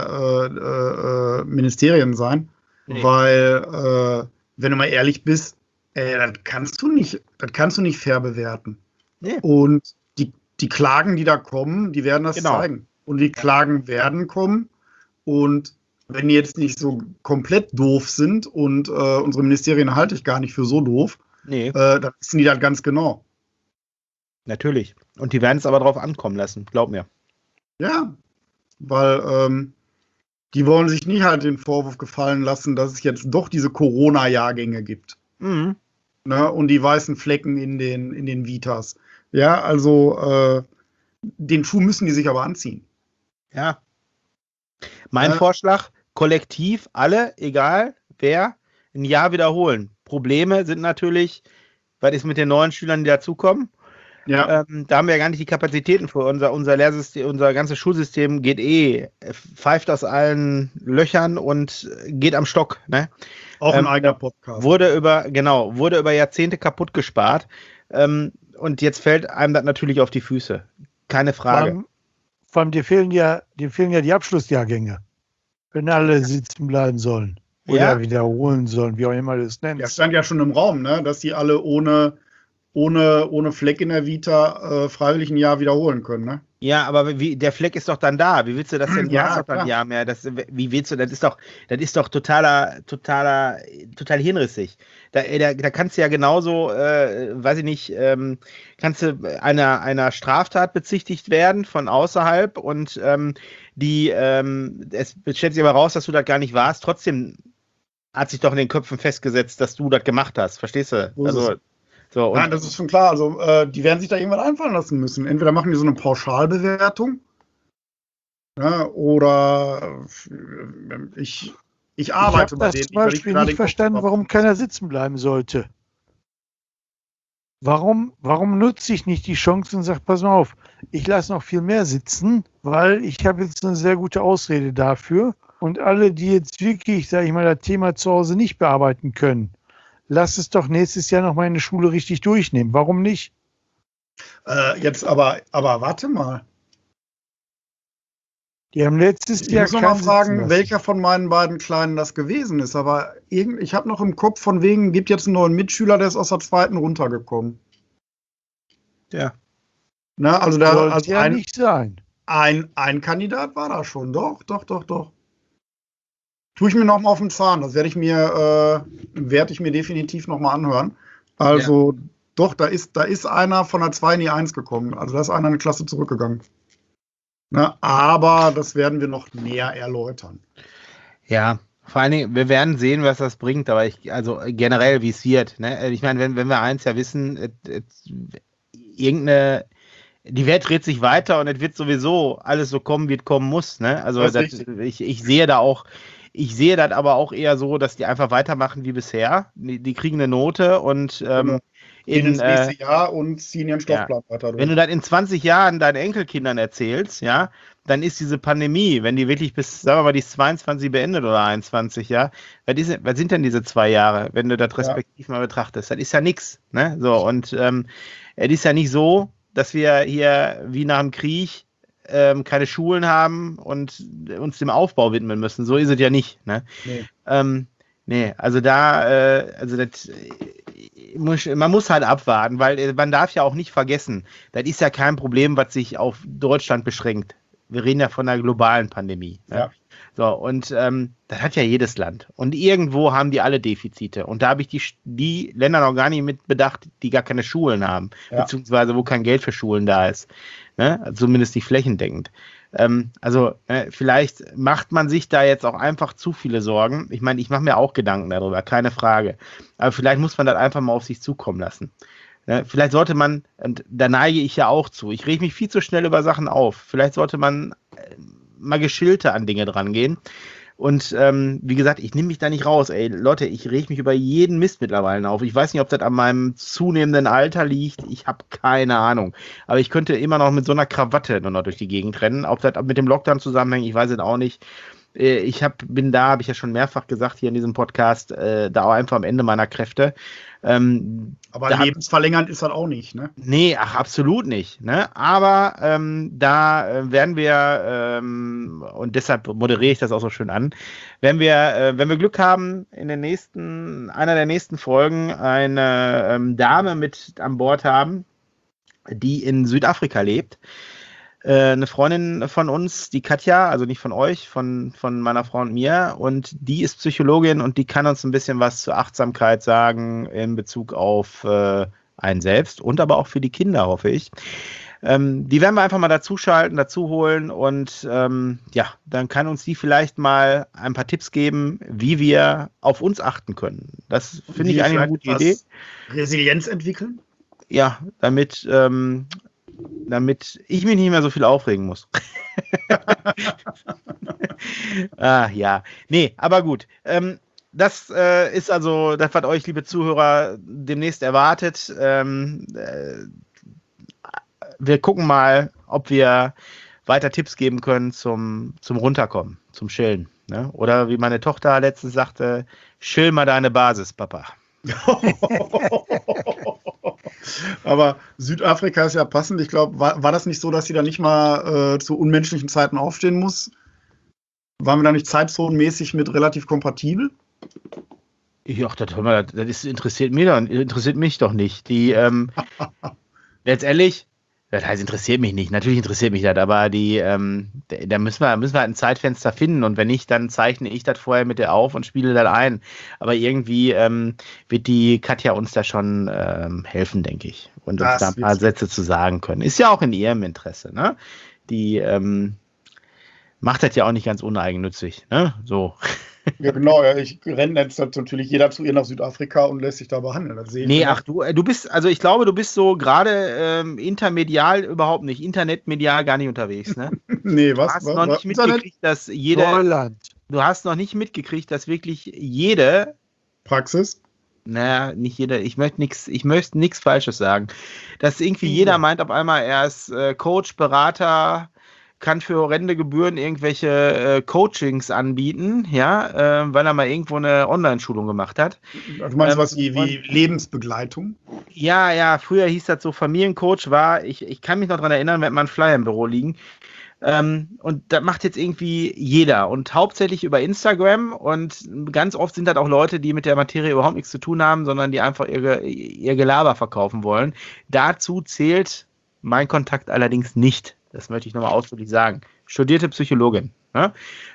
der Ministerien sein, weil, wenn du mal ehrlich bist, das kannst du nicht fair bewerten. Nee. Und die Klagen, die da kommen, die werden das zeigen. Und die Klagen werden kommen. Und wenn die jetzt nicht so komplett doof sind, und unsere Ministerien halte ich gar nicht für so doof, dann wissen die das ganz genau. Natürlich. Und die werden es aber drauf ankommen lassen, glaub mir. Ja, weil die wollen sich nie halt den Vorwurf gefallen lassen, dass es jetzt doch diese Corona-Jahrgänge gibt. Mhm. Ne, und die weißen Flecken in den Vitas. Ja, also den Schuh müssen die sich aber anziehen. Ja. Mein Vorschlag, kollektiv alle, egal wer, ein Jahr wiederholen. Probleme sind natürlich, was ist mit den neuen Schülern, die dazukommen? Ja. Da haben wir ja gar nicht die Kapazitäten für unser Lehrsystem, unser ganzes Schulsystem pfeift aus allen Löchern und geht am Stock. Ne? Auch ein eigener Podcast. Wurde über Jahrzehnte kaputt gespart. Und jetzt fällt einem das natürlich auf die Füße. Keine Frage. Vor allem dir fehlen ja die Abschlussjahrgänge, wenn alle sitzen bleiben sollen oder wiederholen sollen, wie auch immer du es nennst. Das stand ja schon im Raum, ne? Dass die alle ohne Fleck in der Vita freiwillig ein Jahr wiederholen können, ne? Ja, aber der Fleck ist doch dann da. Wie willst du das denn? Du hast doch dann ein Jahr mehr. Wie willst du? Das ist doch total hirnrissig. Da kannst du ja genauso, weiß ich nicht, kannst du einer Straftat bezichtigt werden von außerhalb und es stellt sich aber raus, dass du das gar nicht warst. Trotzdem hat sich doch in den Köpfen festgesetzt, dass du das gemacht hast. Verstehst du? Also so, ja, das ist schon klar. Also die werden sich da irgendwann einfallen lassen müssen. Entweder machen die so eine Pauschalbewertung, oder ich arbeite bei denen. Ich habe zum Beispiel nicht verstanden, warum keiner sitzen bleiben sollte. Warum nutze ich nicht die Chance und sage, pass mal auf, ich lasse noch viel mehr sitzen, weil ich habe jetzt eine sehr gute Ausrede dafür. Und alle, die jetzt wirklich, sage ich mal, das Thema zu Hause nicht bearbeiten können, lass es doch nächstes Jahr noch mal in der Schule richtig durchnehmen. Warum nicht? Jetzt aber warte mal. Die haben letztes Jahr. Ich muss noch mal fragen, welcher von meinen beiden Kleinen das gewesen ist. Aber ich habe noch im Kopf von wegen, gibt jetzt einen neuen Mitschüler, der ist aus der 2. runtergekommen. Ja. Na, also da sollte ja nicht sein. Ein Kandidat war da schon. Doch. Tue ich mir noch mal auf den Zahn. Das werde ich mir definitiv noch mal anhören. Also doch, da ist einer von der 2 in die 1 gekommen. Also da ist einer eine Klasse zurückgegangen. Na, aber das werden wir noch näher erläutern. Ja, vor allen Dingen, wir werden sehen, was das bringt. Aber also generell, wie es wird. Ne? Ich meine, wenn wir eins ja wissen, die Welt dreht sich weiter und es wird sowieso alles so kommen, wie es kommen muss. Ne? Also ich sehe das aber auch eher so, dass die einfach weitermachen wie bisher. Die kriegen eine Note und ins nächste Jahr und ziehen ihren Stoffplan weiter durch. Wenn du das in 20 Jahren deinen Enkelkindern erzählst, dann ist diese Pandemie, wenn die wirklich bis, sagen wir mal, die ist 22 beendet oder 21, was sind denn diese 2 Jahre, wenn du das respektiv mal betrachtest? Das ist ja nichts. Ne? So, und es ist ja nicht so, dass wir hier wie nach dem Krieg keine Schulen haben und uns dem Aufbau widmen müssen. So ist es ja nicht. Ne? Nee. Nee, also man muss halt abwarten, weil man darf ja auch nicht vergessen, das ist ja kein Problem, was sich auf Deutschland beschränkt. Wir reden ja von einer globalen Pandemie. Ja. Ne? So, und das hat ja jedes Land. Und irgendwo haben die alle Defizite. Und da habe ich die Länder noch gar nicht mit bedacht, die gar keine Schulen haben, beziehungsweise wo kein Geld für Schulen da ist. Ne? Also zumindest nicht flächendeckend. Vielleicht macht man sich da jetzt auch einfach zu viele Sorgen. Ich meine, ich mache mir auch Gedanken darüber, keine Frage. Aber vielleicht muss man das einfach mal auf sich zukommen lassen. Ne? Vielleicht sollte man, und da neige ich ja auch zu, ich reg mich viel zu schnell über Sachen auf. Vielleicht sollte man mal geschillter an Dinge dran gehen. Und wie gesagt, ich nehme mich da nicht raus. Ey, Leute, ich reg mich über jeden Mist mittlerweile auf. Ich weiß nicht, ob das an meinem zunehmenden Alter liegt. Ich habe keine Ahnung. Aber ich könnte immer noch mit so einer Krawatte nur noch durch die Gegend rennen. Ob das mit dem Lockdown zusammenhängt, ich weiß es auch nicht. Habe ich ja schon mehrfach gesagt hier in diesem Podcast, da auch einfach am Ende meiner Kräfte. Aber lebensverlängernd ist das auch nicht, ne? Nee, absolut nicht. Ne? Aber da werden wir, und deshalb moderiere ich das auch so schön an, wenn wir Glück haben, in einer der nächsten Folgen eine Dame mit an Bord haben, die in Südafrika lebt. Eine Freundin von uns, die Katja, also nicht von euch, von meiner Frau und mir, und die ist Psychologin und die kann uns ein bisschen was zur Achtsamkeit sagen in Bezug auf einen selbst und aber auch für die Kinder, hoffe ich. Die werden wir einfach mal dazu holen und dann kann uns die vielleicht mal ein paar Tipps geben, wie wir auf uns achten können. Das finde ich eigentlich eine gute Idee. Resilienz entwickeln? Ja, damit ich mich nicht mehr so viel aufregen muss. Ja. Nee, aber gut. Das ist also das, was euch, liebe Zuhörer, demnächst erwartet. Wir gucken mal, ob wir weiter Tipps geben können zum Runterkommen, zum Chillen. Ne? Oder wie meine Tochter letztens sagte, chill mal deine Basis, Papa. Aber Südafrika ist ja passend. Ich glaube, war das nicht so, dass sie da nicht mal zu unmenschlichen Zeiten aufstehen muss? Waren wir da nicht zeitzonenmäßig mit relativ kompatibel? Ja, das interessiert mich doch nicht. Letztendlich, das heißt, interessiert mich nicht. Natürlich interessiert mich das, aber da müssen wir halt ein Zeitfenster finden und wenn nicht, dann zeichne ich das vorher mit der auf und spiele das ein. Aber irgendwie wird die Katja uns da schon helfen, denke ich. Und uns da ein paar Sätze zu sagen können. Ist ja auch in ihrem Interesse, ne? Die macht das ja auch nicht ganz uneigennützig, ne? So. Ja, genau. Ja, ich renne jetzt natürlich jeder zu ihr nach Südafrika und lässt sich da behandeln. Das sehe ich nicht. Ach, du bist, also ich glaube, du bist so gerade intermedial überhaupt nicht, internetmedial gar nicht unterwegs, ne? Nee, Du hast noch nicht mitgekriegt, dass du hast noch nicht mitgekriegt, dass wirklich jede Praxis? Naja, nicht jeder, ich möchte nichts Falsches sagen, dass irgendwie jeder meint auf einmal, er ist Coach, Berater, kann für horrende Gebühren irgendwelche Coachings anbieten, ja, weil er mal irgendwo eine Online-Schulung gemacht hat. Du meinst was wie Lebensbegleitung? Ja, früher hieß das so, Familiencoach ich kann mich noch daran erinnern, wir hatten mal einen Flyer im Büro liegen. Und das macht jetzt irgendwie jeder und hauptsächlich über Instagram und ganz oft sind das auch Leute, die mit der Materie überhaupt nichts zu tun haben, sondern die einfach ihr Gelaber verkaufen wollen. Dazu zählt mein Kontakt allerdings nicht. Das möchte ich nochmal ausdrücklich sagen. Studierte Psychologin. Ne?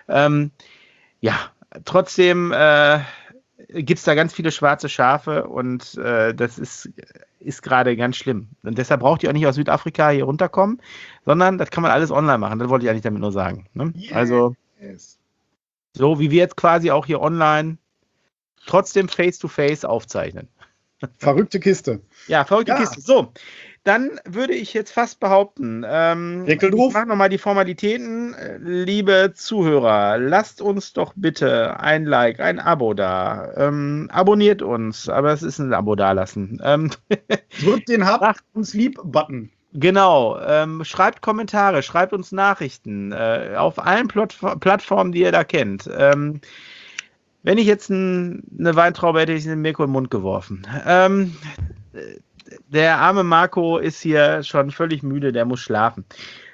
Trotzdem gibt es da ganz viele schwarze Schafe und das ist gerade ganz schlimm. Und deshalb braucht ihr auch nicht aus Südafrika hier runterkommen, sondern das kann man alles online machen. Das wollte ich eigentlich damit nur sagen. Ne? Yes. Also, so wie wir jetzt quasi auch hier online trotzdem face-to-face aufzeichnen. Verrückte Kiste. Ja, verrückte Kiste. So, dann würde ich jetzt fast behaupten, ich mache nochmal die Formalitäten. Liebe Zuhörer, lasst uns doch bitte ein Like, ein Abo da. Abonniert uns, aber es ist ein Abo dalassen. Drückt den Habt uns lieb-Button. Genau, schreibt Kommentare, schreibt uns Nachrichten auf allen Plattformen, die ihr da kennt. Wenn ich jetzt eine Weintraube hätte, hätte ich den Mirko in den Mund geworfen. Der arme Marco ist hier schon völlig müde, der muss schlafen.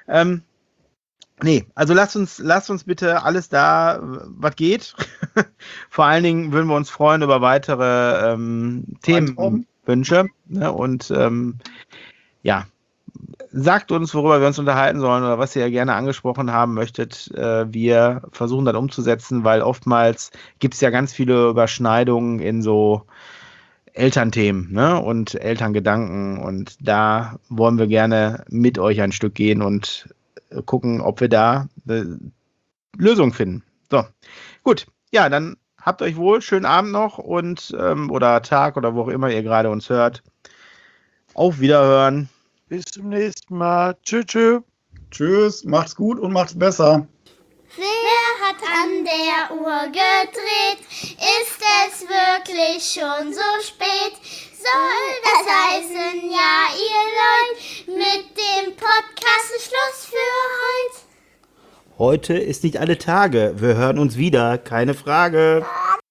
Also lasst uns bitte alles da, was geht. Vor allen Dingen würden wir uns freuen über weitere Themen. Wünsche. Ne? Und ja, sagt uns, worüber wir uns unterhalten sollen oder was ihr gerne angesprochen haben möchtet. Wir versuchen dann umzusetzen, weil oftmals gibt es ja ganz viele Überschneidungen in so Elternthemen, ne? Und Elterngedanken. Und da wollen wir gerne mit euch ein Stück gehen und gucken, ob wir da eine Lösung finden. So, gut. Ja, dann habt euch wohl. Schönen Abend noch und oder Tag oder wo auch immer ihr gerade uns hört. Auf Wiederhören. Bis zum nächsten Mal. Tschüss, tschüss. Tschüss, macht's gut und macht's besser. Wer hat an der Uhr gedreht? Ist es wirklich schon so spät? Soll das heißen, ja, ihr Leute, mit dem Podcast ist Schluss für heute? Heute ist nicht alle Tage. Wir hören uns wieder, keine Frage.